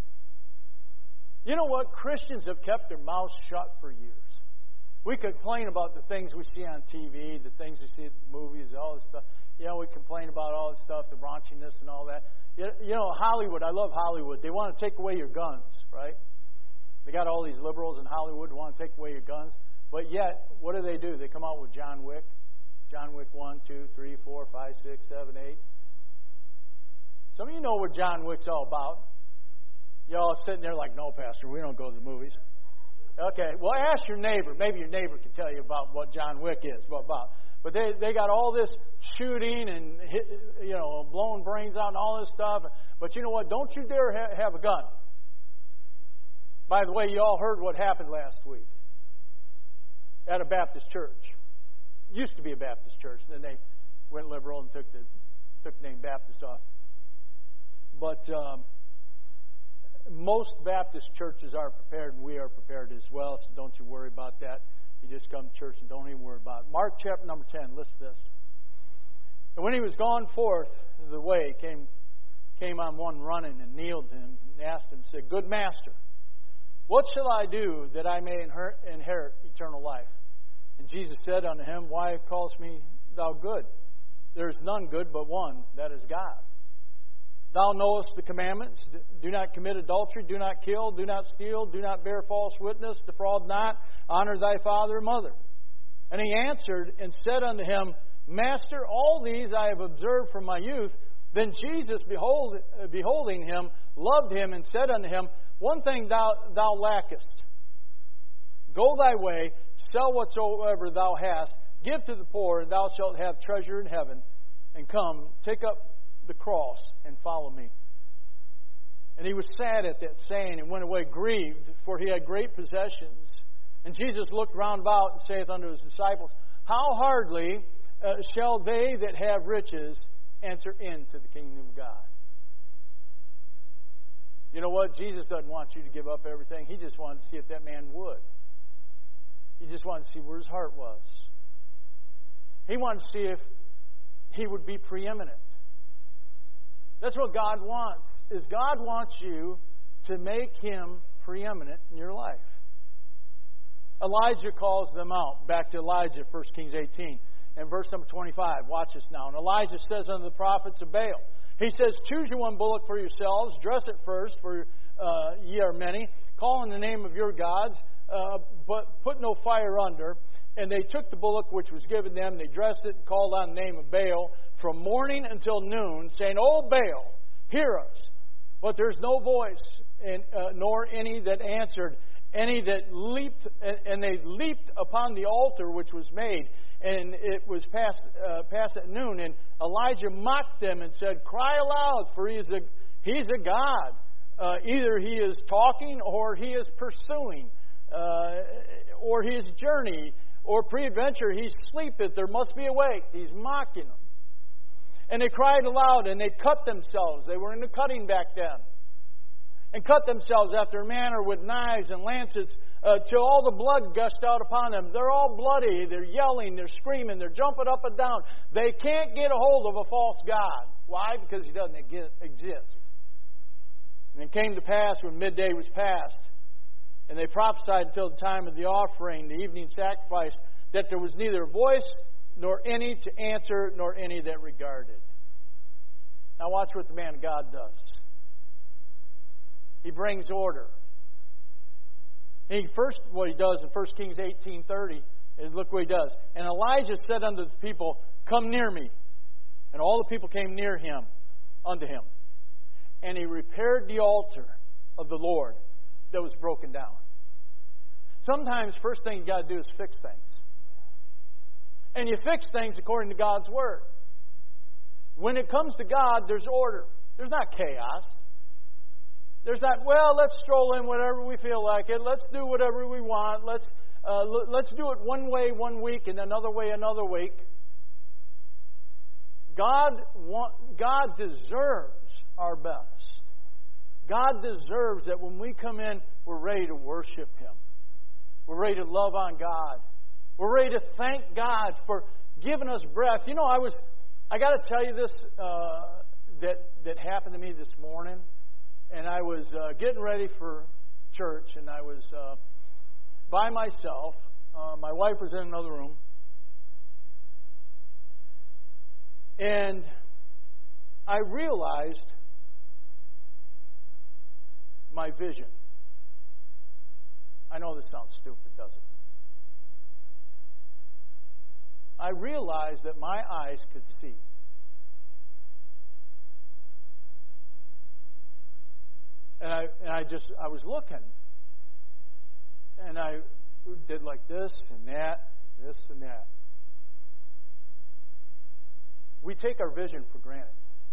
You know what? Christians have kept their mouths shut for years. We complain about the things we see on T V, the things we see in movies, all this stuff. You know, we complain about all this stuff, the raunchiness and all that. You know, Hollywood, I love Hollywood. They want to take away your guns, right? They got all these liberals in Hollywood who want to take away your guns. But yet, what do they do? They come out with John Wick. John Wick one, two, three, four, five, six, seven, eight. Some of you know what John Wick's all about. Y'all sitting there like, no, Pastor, we don't go to the movies. Okay, well, ask your neighbor. Maybe your neighbor can tell you about what John Wick is. What about? But they they got all this shooting and, hit, you know, blowing brains out and all this stuff. But you know what? Don't you dare ha- have a gun. By the way, you all heard what happened last week at a Baptist church. It used to be a Baptist church. Then they went liberal and took the took the name Baptist off. But um, most Baptist churches are prepared, and we are prepared as well, so don't you worry about that. You just come to church and don't even worry about it. Mark chapter number ten, listen to this. And when he was gone forth the way, came came on one running and kneeled to him and asked him, said, Good master, what shall I do that I may inherit, inherit eternal life? And Jesus said unto him, Why callest me thou good? There is none good but one, that is God. Thou knowest the commandments. Do not commit adultery. Do not kill. Do not steal. Do not bear false witness. Defraud not. Honor thy father and mother. And he answered and said unto him, Master, all these I have observed from my youth. Then Jesus, behold, beholding him, loved him and said unto him, One thing thou, thou lackest. Go thy way, sell whatsoever thou hast, give to the poor, and thou shalt have treasure in heaven. And come, take up the cross and follow me. And he was sad at that saying and went away grieved, for he had great possessions. And Jesus looked round about and saith unto his disciples, How hardly uh, shall they that have riches enter into the kingdom of God? You know what? Jesus doesn't want you to give up everything. He just wanted to see if that man would. He just wanted to see where his heart was. He wanted to see if he would be preeminent. That's what God wants, is God wants you to make Him preeminent in your life. Elijah calls them out. Back to Elijah, First Kings eighteen. And verse number twenty-five. Watch this now. And Elijah says unto the prophets of Baal, he says, Choose you one bullock for yourselves, dress it first, for uh, ye are many. Call in the name of your gods, uh, but put no fire under. And they took the bullock which was given them, they dressed it, and called on the name of Baal from morning until noon, saying, O Baal, hear us. But there's no voice, and, uh, nor any that answered, any that leaped, and, and they leaped upon the altar which was made, and it was past, uh, past at noon. And Elijah mocked them and said, Cry aloud, for he is a, he's a God. Uh, either he is talking, or he is pursuing, uh, or his journey, or peradventure he sleepeth, there must be a way. He's mocking them. And they cried aloud, and they cut themselves. They were into cutting back then. And cut themselves after a manner with knives and lancets, uh, till all the blood gushed out upon them. They're all bloody. They're yelling. They're screaming. They're jumping up and down. They can't get a hold of a false god. Why? Because He doesn't exist. And it came to pass when midday was past, and they prophesied until the time of the offering, the evening sacrifice, that there was neither a voice nor any to answer, nor any that regarded. Now watch what the man of God does. He brings order. He first, what he does in First Kings eighteen thirty is look what he does. And Elijah said unto the people, "Come near me." And all the people came near him, unto him. And he repaired the altar of the Lord that was broken down. Sometimes first thing you got to do is fix things. And you fix things according to God's Word. When it comes to God, there's order. There's not chaos. There's not, well, let's stroll in whatever we feel like it. Let's do whatever we want. Let's uh, let's do it one way one week and another way another week. God want, God deserves our best. God deserves that when we come in, we're ready to worship Him. We're ready to love on God. We're ready to thank God for giving us breath. You know, I was, I got to tell you this, uh, that, that happened to me this morning. And I was uh, getting ready for church, and I was uh, by myself. Uh, my wife was in another room. And I realized my vision. I know this sounds stupid, doesn't it? I realized that my eyes could see. And I and I just I was looking, and I did like this and that, this and that. We take our vision for granted.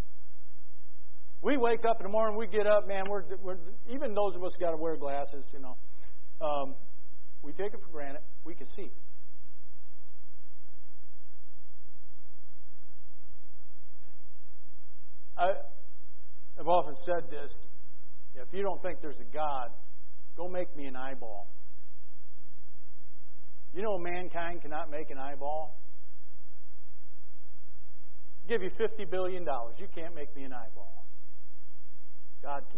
We wake up in the morning, we get up, man. We're, we're even those of us got to wear glasses, you know. Um, we take it for granted. We can see. I, I've often said this. If you don't think there's a God, go make me an eyeball. You know mankind cannot make an eyeball? I'll give you fifty billion dollars. You can't make me an eyeball. God can.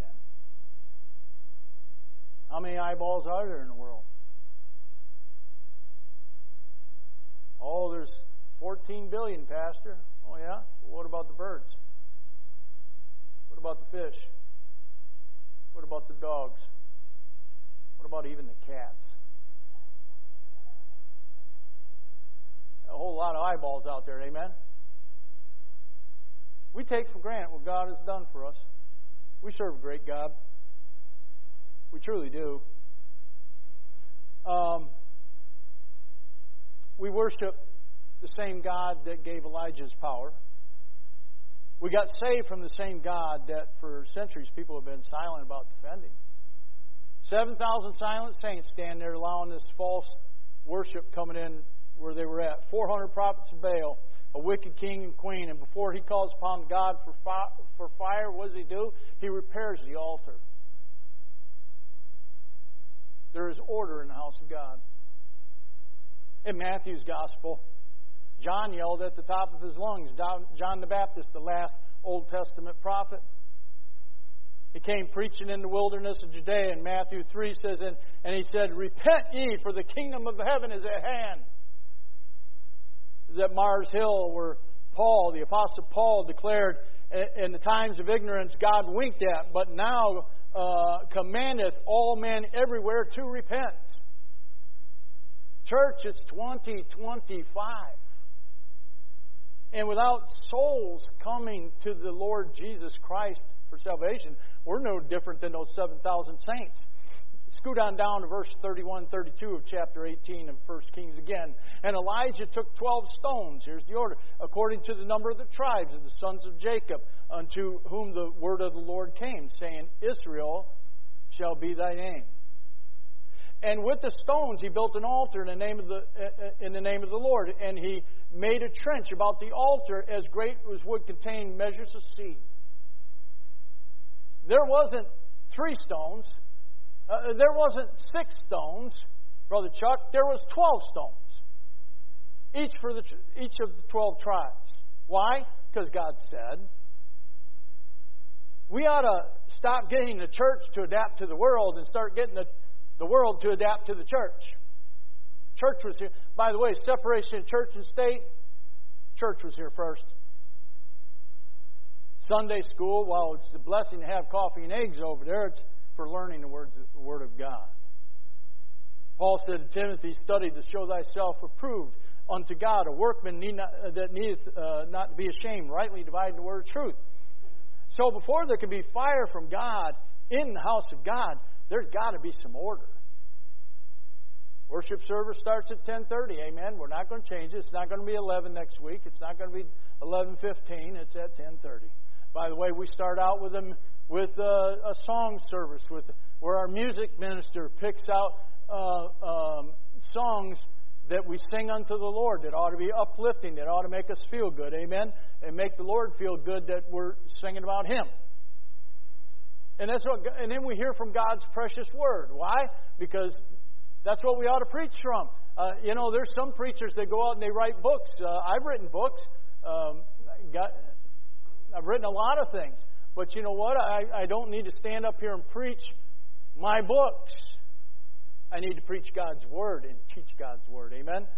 How many eyeballs are there in the world? Oh, there's fourteen billion, Pastor. Oh, yeah? Well, what about the birds? What about the fish? What about the dogs? What about even the cats? A whole lot of eyeballs out there, amen? We take for granted what God has done for us. We serve a great God. We truly do. Um, we worship the same God that gave Elijah his power. We got saved from the same God that for centuries people have been silent about defending. seven thousand silent saints stand there allowing this false worship coming in where they were at. four hundred prophets of Baal, a wicked king and queen. And before he calls upon God for, fi- for fire, what does he do? He repairs the altar. There is order in the house of God. In Matthew's gospel, John yelled at the top of his lungs. John the Baptist, the last Old Testament prophet. He came preaching in the wilderness of Judea. And Matthew three says, and, and he said, "Repent ye, for the kingdom of heaven is at hand." It was at Mars Hill where Paul, the Apostle Paul, declared, in the times of ignorance God winked at, but now uh, commandeth all men everywhere to repent. Church, it's twenty twenty-five. And without souls coming to the Lord Jesus Christ for salvation, we're no different than those seven thousand saints. Scoot on down to verse thirty-one, thirty-two of chapter eighteen of First Kings again. And Elijah took twelve stones. Here's the order. According to the number of the tribes of the sons of Jacob, unto whom the word of the Lord came, saying, Israel shall be thy name. And with the stones he built an altar in the name of the in the name of the Lord, and he made a trench about the altar as great as would contain measures of seed. There wasn't three stones. Uh, there wasn't six stones, Brother Chuck. There was twelve stones, each for the each of the twelve tribes. Why? Because God said. we ought to stop getting the church to adapt to the world and start getting the, the world to adapt to the church. Church was here. By the way, separation of church and state, church was here first. Sunday school, while it's a blessing to have coffee and eggs over there, it's for learning the words, the Word of God. Paul said to Timothy, study to show thyself approved unto God, a workman need not, uh, that needeth uh, not to be ashamed, rightly dividing the word of truth. So before there can be fire from God in the house of God, there's got to be some order. Worship service starts at ten thirty. Amen. We're not going to change it. It's not going to be eleven next week. It's not going to be eleven fifteen. It's at ten thirty. By the way, we start out with them with a, a song service with where our music minister picks out uh, um, songs that we sing unto the Lord that ought to be uplifting, that ought to make us feel good. Amen. And make the Lord feel good that we're singing about Him. And that's what. And then we hear from God's precious Word. Why? Because that's what we ought to preach from. Uh, you know, there's some preachers that go out and they write books. Uh, I've written books. Um, got, I've written a lot of things. But you know what? I, I don't need to stand up here and preach my books. I need to preach God's Word and teach God's Word. Amen?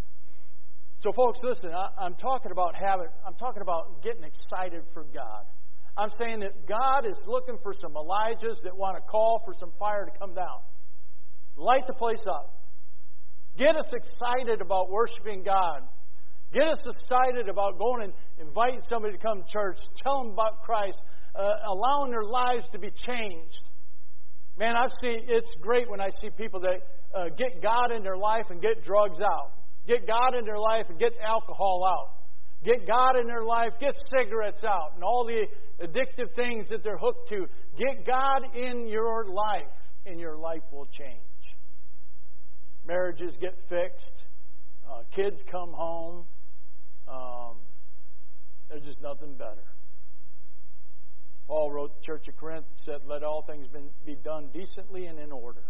So folks, listen, I, I'm talking about having, I'm talking about getting excited for God. I'm saying that God is looking for some Elijahs that want to call for some fire to come down. Light the place up. Get us excited about worshiping God. Get us excited about going and inviting somebody to come to church. Tell them about Christ. Uh, allowing their lives to be changed. Man, I've seen, it's great when I see people that uh, get God in their life and get drugs out. Get God in their life and get alcohol out. Get God in their life, get cigarettes out, and all the addictive things that they're hooked to. Get God in your life, and your life will change. Marriages get fixed. Uh, kids come home. Um, there's just nothing better. Paul wrote the Church of Corinth and said, let all things be done decently and in order.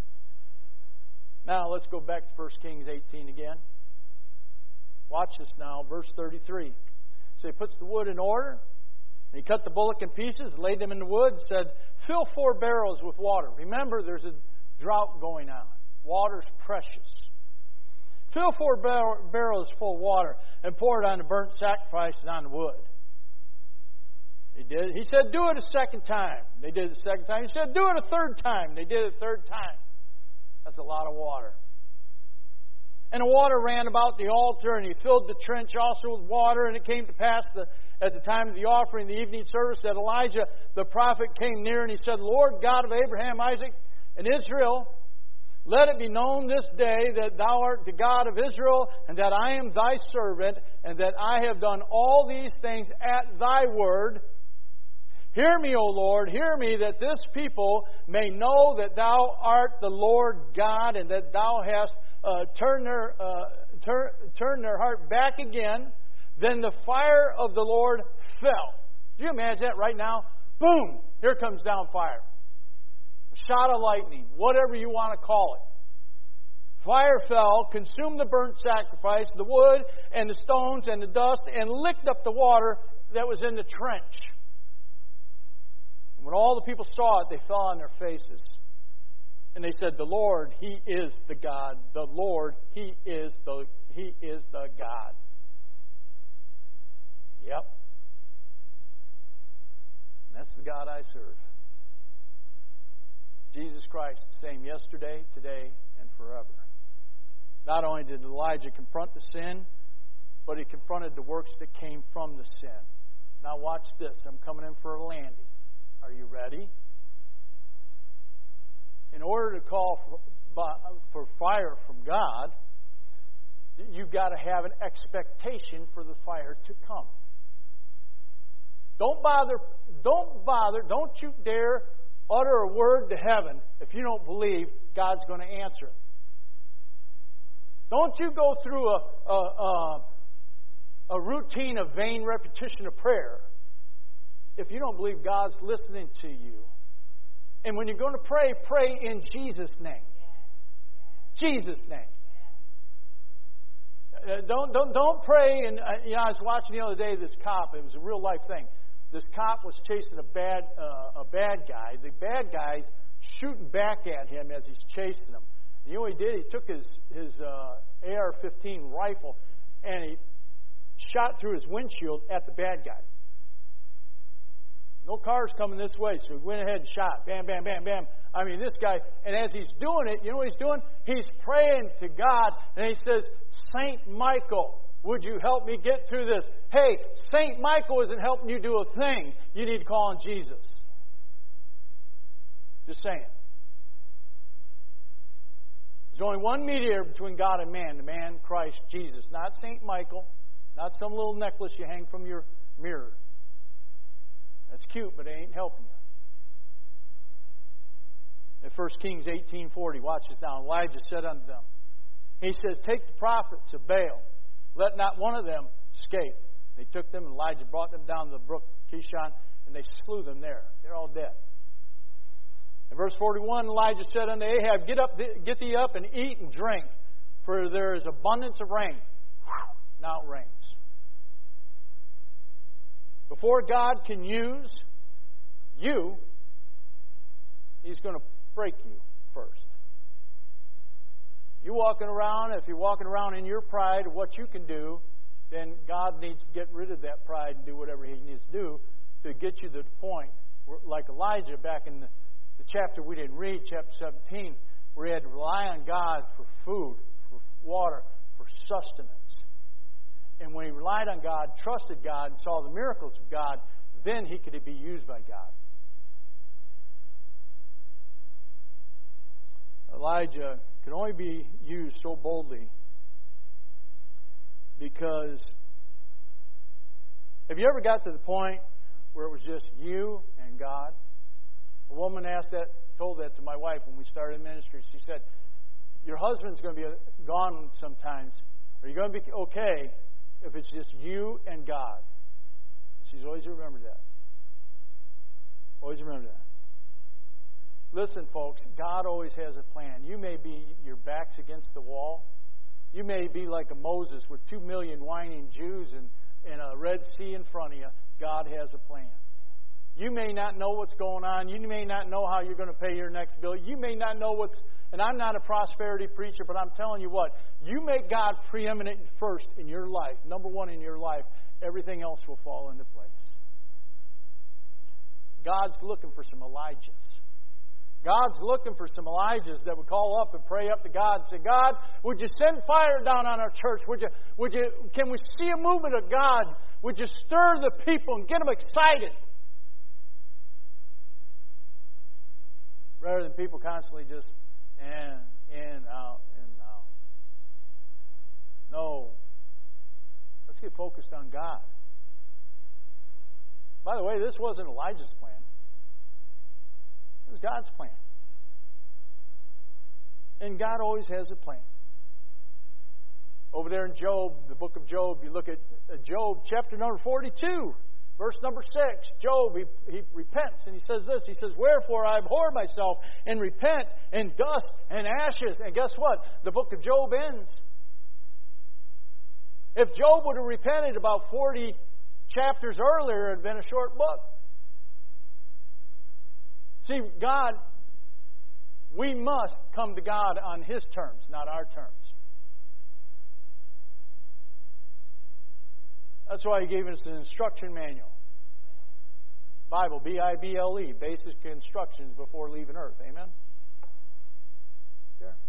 Now, let's go back to First Kings eighteen again. Watch this now, verse thirty-three. So he puts the wood in order, and he cut the bullock in pieces, laid them in the wood, and said, fill four barrels with water. Remember, there's a drought going on. Water's precious. Fill four bar- barrels full of water and pour it on the burnt sacrifice and on the wood. He did. He said, do it a second time. They did it a second time. He said, do it a third time. They did it a third time. That's a lot of water. And the water ran about the altar, and he filled the trench also with water. And it came to pass the, at the time of the offering, the evening service, that Elijah the prophet came near, and he said, Lord God of Abraham, Isaac, and Israel, let it be known this day that thou art the God of Israel, and that I am thy servant, and that I have done all these things at thy word. Hear me, O Lord, hear me, that this people may know that thou art the Lord God, and that thou hast uh, turned their uh, tur- turned their heart back again. Then the fire of the Lord fell. Do you imagine that right now? Boom! Here comes down fire. A shot of lightning, whatever you want to call it. Fire fell, consumed the burnt sacrifice, the wood, and the stones, and the dust, and licked up the water that was in the trench. When all the people saw it, they fell on their faces. And they said, the Lord, He is the God. The Lord, He is the, He is the God. Yep. And that's the God I serve. Jesus Christ, the same yesterday, today, and forever. Not only did Elijah confront the sin, but he confronted the works that came from the sin. Now watch this. I'm coming in for a landing. Are you ready? In order to call for, for fire from God, you've got to have an expectation for the fire to come. Don't bother, don't bother, don't you dare utter a word to heaven if you don't believe God's going to answer it. Don't you go through a, a, a, a routine of vain repetition of prayer if you don't believe God's listening to you. And when you're going to pray, pray in Jesus' name. Jesus' name. Uh, don't don't don't pray. And uh, you know, I was watching the other day this cop. It was a real life thing. this cop was chasing a bad uh, a bad guy. The bad guy's shooting back at him as he's chasing him. And you know what he did? He took his his uh, A R fifteen rifle and he shot through his windshield at the bad guy. No cars coming this way, so he went ahead and shot. Bam, bam, bam, bam. I mean, this guy, and as he's doing it, you know what he's doing? He's praying to God, and he says, Saint Michael, would you help me get through this? Hey, Saint Michael isn't helping you do a thing. You need to call on Jesus. Just saying. There's only one mediator between God and man, the man Christ Jesus. Not Saint Michael, not some little necklace you hang from your mirror. That's cute, but it ain't helping you. In First Kings eighteen forty, watch this now. Elijah said unto them, he says, take the prophets of Baal, let not one of them escape. They took them, and Elijah brought them down to the brook Kishon, and they slew them there. They're all dead. In verse forty-one, Elijah said unto Ahab, Get up, get thee up and eat and drink, for there is abundance of rain. Now it rains. Before God can use you, He's going to break you first. You walking around, if you're walking around in your pride of what you can do, then God needs to get rid of that pride and do whatever He needs to do to get you to the point, where, like Elijah back in the, the chapter we didn't read, chapter seventeen, where he had to rely on God for food, for water, for sustenance. And when he relied on God, trusted God, and saw the miracles of God, then he could be used by God. Elijah could only be used so boldly because have you ever got to the point where it was just you and God? A woman asked that, told that to my wife when we started ministry. She said, your husband's going to be gone sometimes. Are you going to be okay if it's just you and God? She's always remembered that. Always remember that. Listen, folks, God always has a plan. You may be, your back's against the wall. You may be like a Moses with two million whining Jews and, and a Red Sea in front of you. God has a plan. You may not know what's going on. You may not know how you're going to pay your next bill. You may not know what's, and I'm not a prosperity preacher, but I'm telling you what, you make God preeminent first in your life, number one in your life, everything else will fall into place. God's looking for some Elijahs. God's looking for some Elijahs that would call up and pray up to God and say, God, would you send fire down on our church? Would you, would you, can we see a movement of God? Would you stir the people and get them excited? Rather than people constantly just in, in, out, in, out. No. Let's get focused on God. By the way, this wasn't Elijah's plan. It was God's plan. And God always has a plan. Over there in Job, the book of Job, you look at Job chapter number forty-two, verse number six. Job, he, he repents and he says this. He says, wherefore I abhor myself and repent in dust and ashes. And guess what? The book of Job ends. If Job would have repented about forty chapters earlier, it would have been a short book. See, God, we must come to God on His terms, not our terms. That's why He gave us an instruction manual. Bible, B I B L E, basic instructions before leaving earth. Amen? There.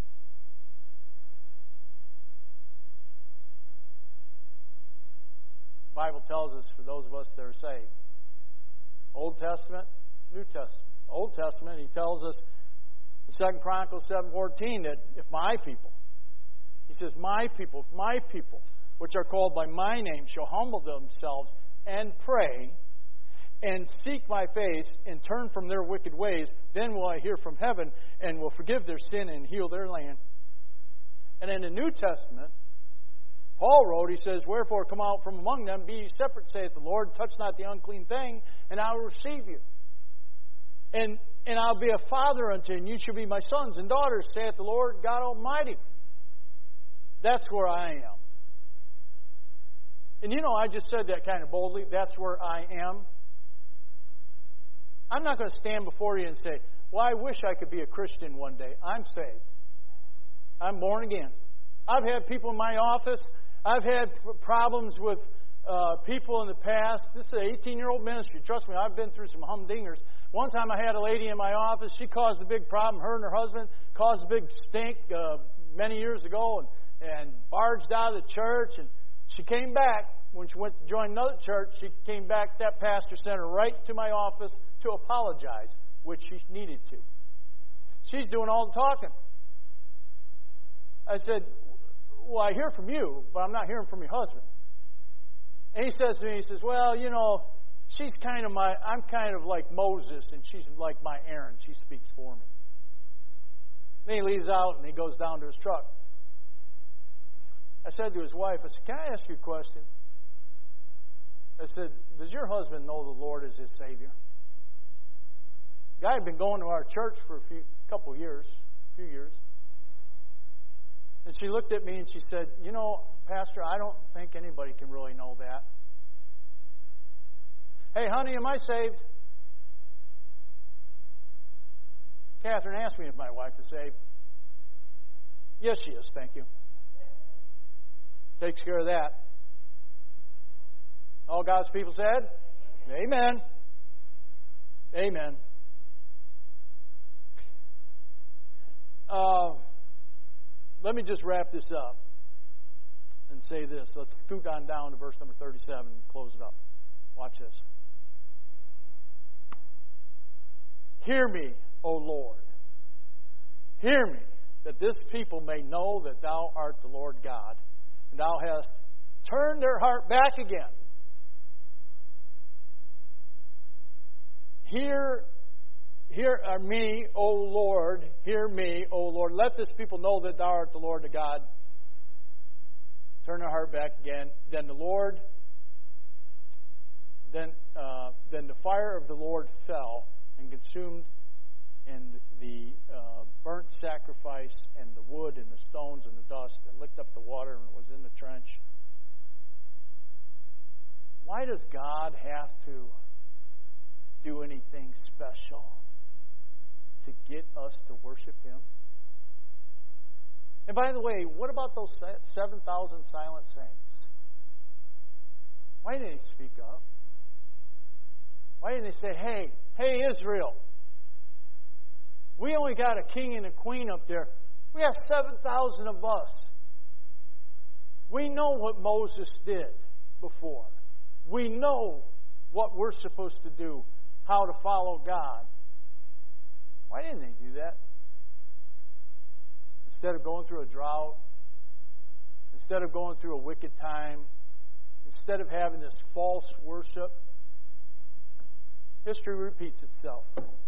The Bible tells us, for those of us that are saved, Old Testament, New Testament. Old Testament, He tells us in Second Chronicles seven fourteen that if my people, He says, my people, if my people, which are called by my name, shall humble themselves and pray and seek my face and turn from their wicked ways, then will I hear from heaven and will forgive their sin and heal their land. And in the New Testament, Paul wrote, he says, wherefore come out from among them, be ye separate, saith the Lord, touch not the unclean thing, and I will receive you. And and I'll be a father unto you, and you shall be my sons and daughters, saith the Lord God Almighty. That's where I am. And you know, I just said that kind of boldly. That's where I am. I'm not going to stand before you and say, well, I wish I could be a Christian one day. I'm saved. I'm born again. I've had people in my office. I've had problems with uh, people in the past. This is an eighteen-year-old ministry. Trust me, I've been through some humdingers. One time I had a lady in my office. She caused a big problem. Her and her husband caused a big stink uh, many years ago and, and barged out of the church. And she came back. When she went to join another church, she came back. That pastor sent her right to my office to apologize, which she needed to. She's doing all the talking. I said, well, I hear from you, but I'm not hearing from your husband. And he says to me, he says, well, you know, she's kind of my, I'm kind of like Moses, and she's like my Aaron. She speaks for me. Then he leaves out, and he goes down to his truck. I said to his wife, I said, can I ask you a question? I said, does your husband know the Lord is his Savior? The guy had been going to our church for a few, couple years, a few years. And she looked at me and she said, you know, Pastor, I don't think anybody can really know that. Hey, honey, am I saved? Catherine asked me if my wife is saved. Yes, she is, thank you. Takes care of that. All God's people said? Amen. Amen. Uh, let me just wrap this up and say this. Let's scoot on down to verse number thirty-seven and close it up. Watch this. Hear me, O Lord. Hear me, that this people may know that thou art the Lord God, and thou hast turned their heart back again. Hear, hear me, O Lord. Hear me, O Lord. Let this people know that thou art the Lord, the God. Turn their heart back again. Then the Lord, then uh, then the fire of the Lord fell and consumed, and the uh, burnt sacrifice and the wood and the stones and the dust, and licked up the water and was in the trench. Why does God have to do anything special to get us to worship Him? And by the way, what about those seven thousand silent saints? Why didn't they speak up? Why didn't they say, hey, hey Israel, we only got a king and a queen up there. We have seven thousand of us. We know what Moses did before. We know what we're supposed to do, how to follow God. Why didn't they do that? Instead of going through a drought, instead of going through a wicked time, instead of having this false worship, history repeats itself.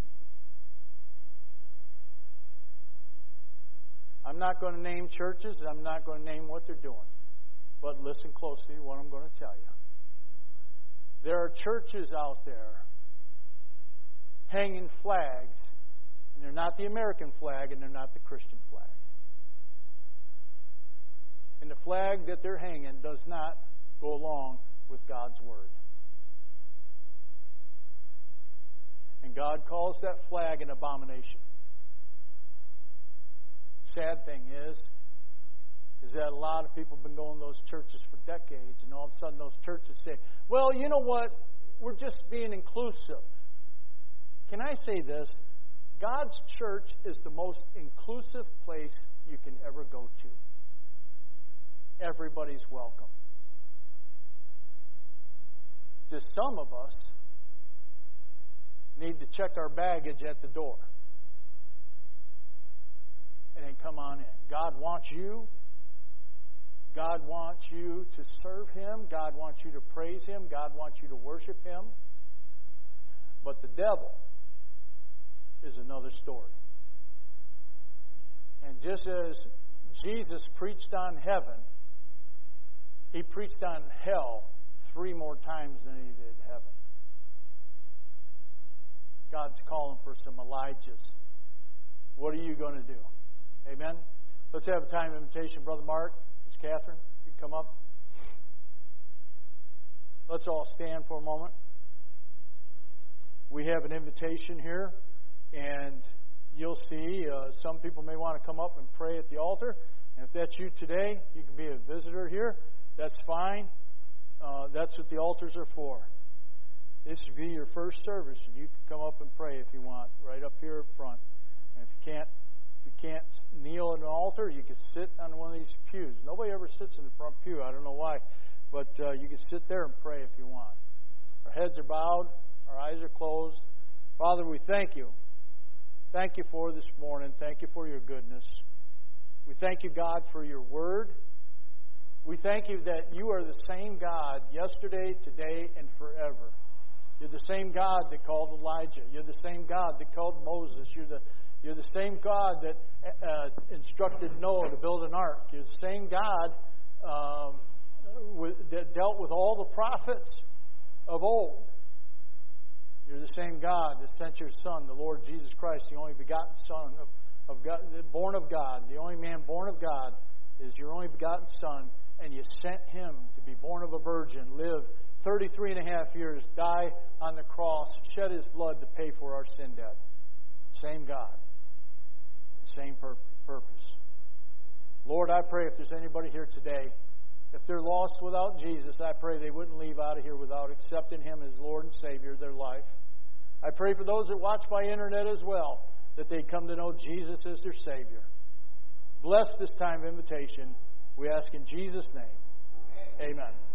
I'm not going to name churches, and I'm not going to name what they're doing. But listen closely to what I'm going to tell you. There are churches out there hanging flags, and they're not the American flag, and they're not the Christian flag. And the flag that they're hanging does not go along with God's Word. And God calls that flag an abomination. Sad thing is, is that a lot of people have been going to those churches for decades, and all of a sudden those churches say, well, you know what, we're just being inclusive. Can I say this? God's church is the most inclusive place you can ever go to. Everybody's welcome. Just some of us need to check our baggage at the door. And then come on in. God wants you. God wants you to serve Him. God wants you to praise Him. God wants you to worship Him. But the devil is another story. And just as Jesus preached on heaven, He preached on hell three more times than He did heaven. God's calling for some Elijahs. What are you going to do? Amen? Let's have a time of invitation. Brother Mark, Miss Catherine, you come up. Let's all stand for a moment. we have an invitation here, and you'll see uh, some people may want to come up and pray at the altar. And if that's you today, you can be a visitor here. That's fine. Uh, that's what the altars are for. This would be your first service, and you can come up and pray if you want, right up here up front. And if you can't, if you can't kneel at an altar, you can sit on one of these pews. Nobody ever sits in the front pew. I don't know why, but uh, you can sit there and pray if you want. Our heads are bowed, our eyes are closed. Father, we thank you. Thank you for this morning. Thank you for your goodness. We thank you, God, for your word. We thank you that you are the same God yesterday, today, and forever. You're the same God that called Elijah. You're the same God that called Moses. You're the, you're the same God that uh, instructed Noah to build an ark. You're the same God um, with, that dealt with all the prophets of old. You're the same God that sent your Son, the Lord Jesus Christ, the only begotten Son of, of God, born of God. The only man born of God is your only begotten Son, and you sent Him to be born of a virgin, live thirty-three and a half years, die on the cross, shed His blood to pay for our sin debt. Same God, same pur- purpose. Lord, I pray if there's anybody here today, if they're lost without Jesus, I pray they wouldn't leave out of here without accepting Him as Lord and Savior of their life. I pray for those that watch by internet as well, that they'd come to know Jesus as their Savior. Bless this time of invitation. We ask in Jesus' name. Amen.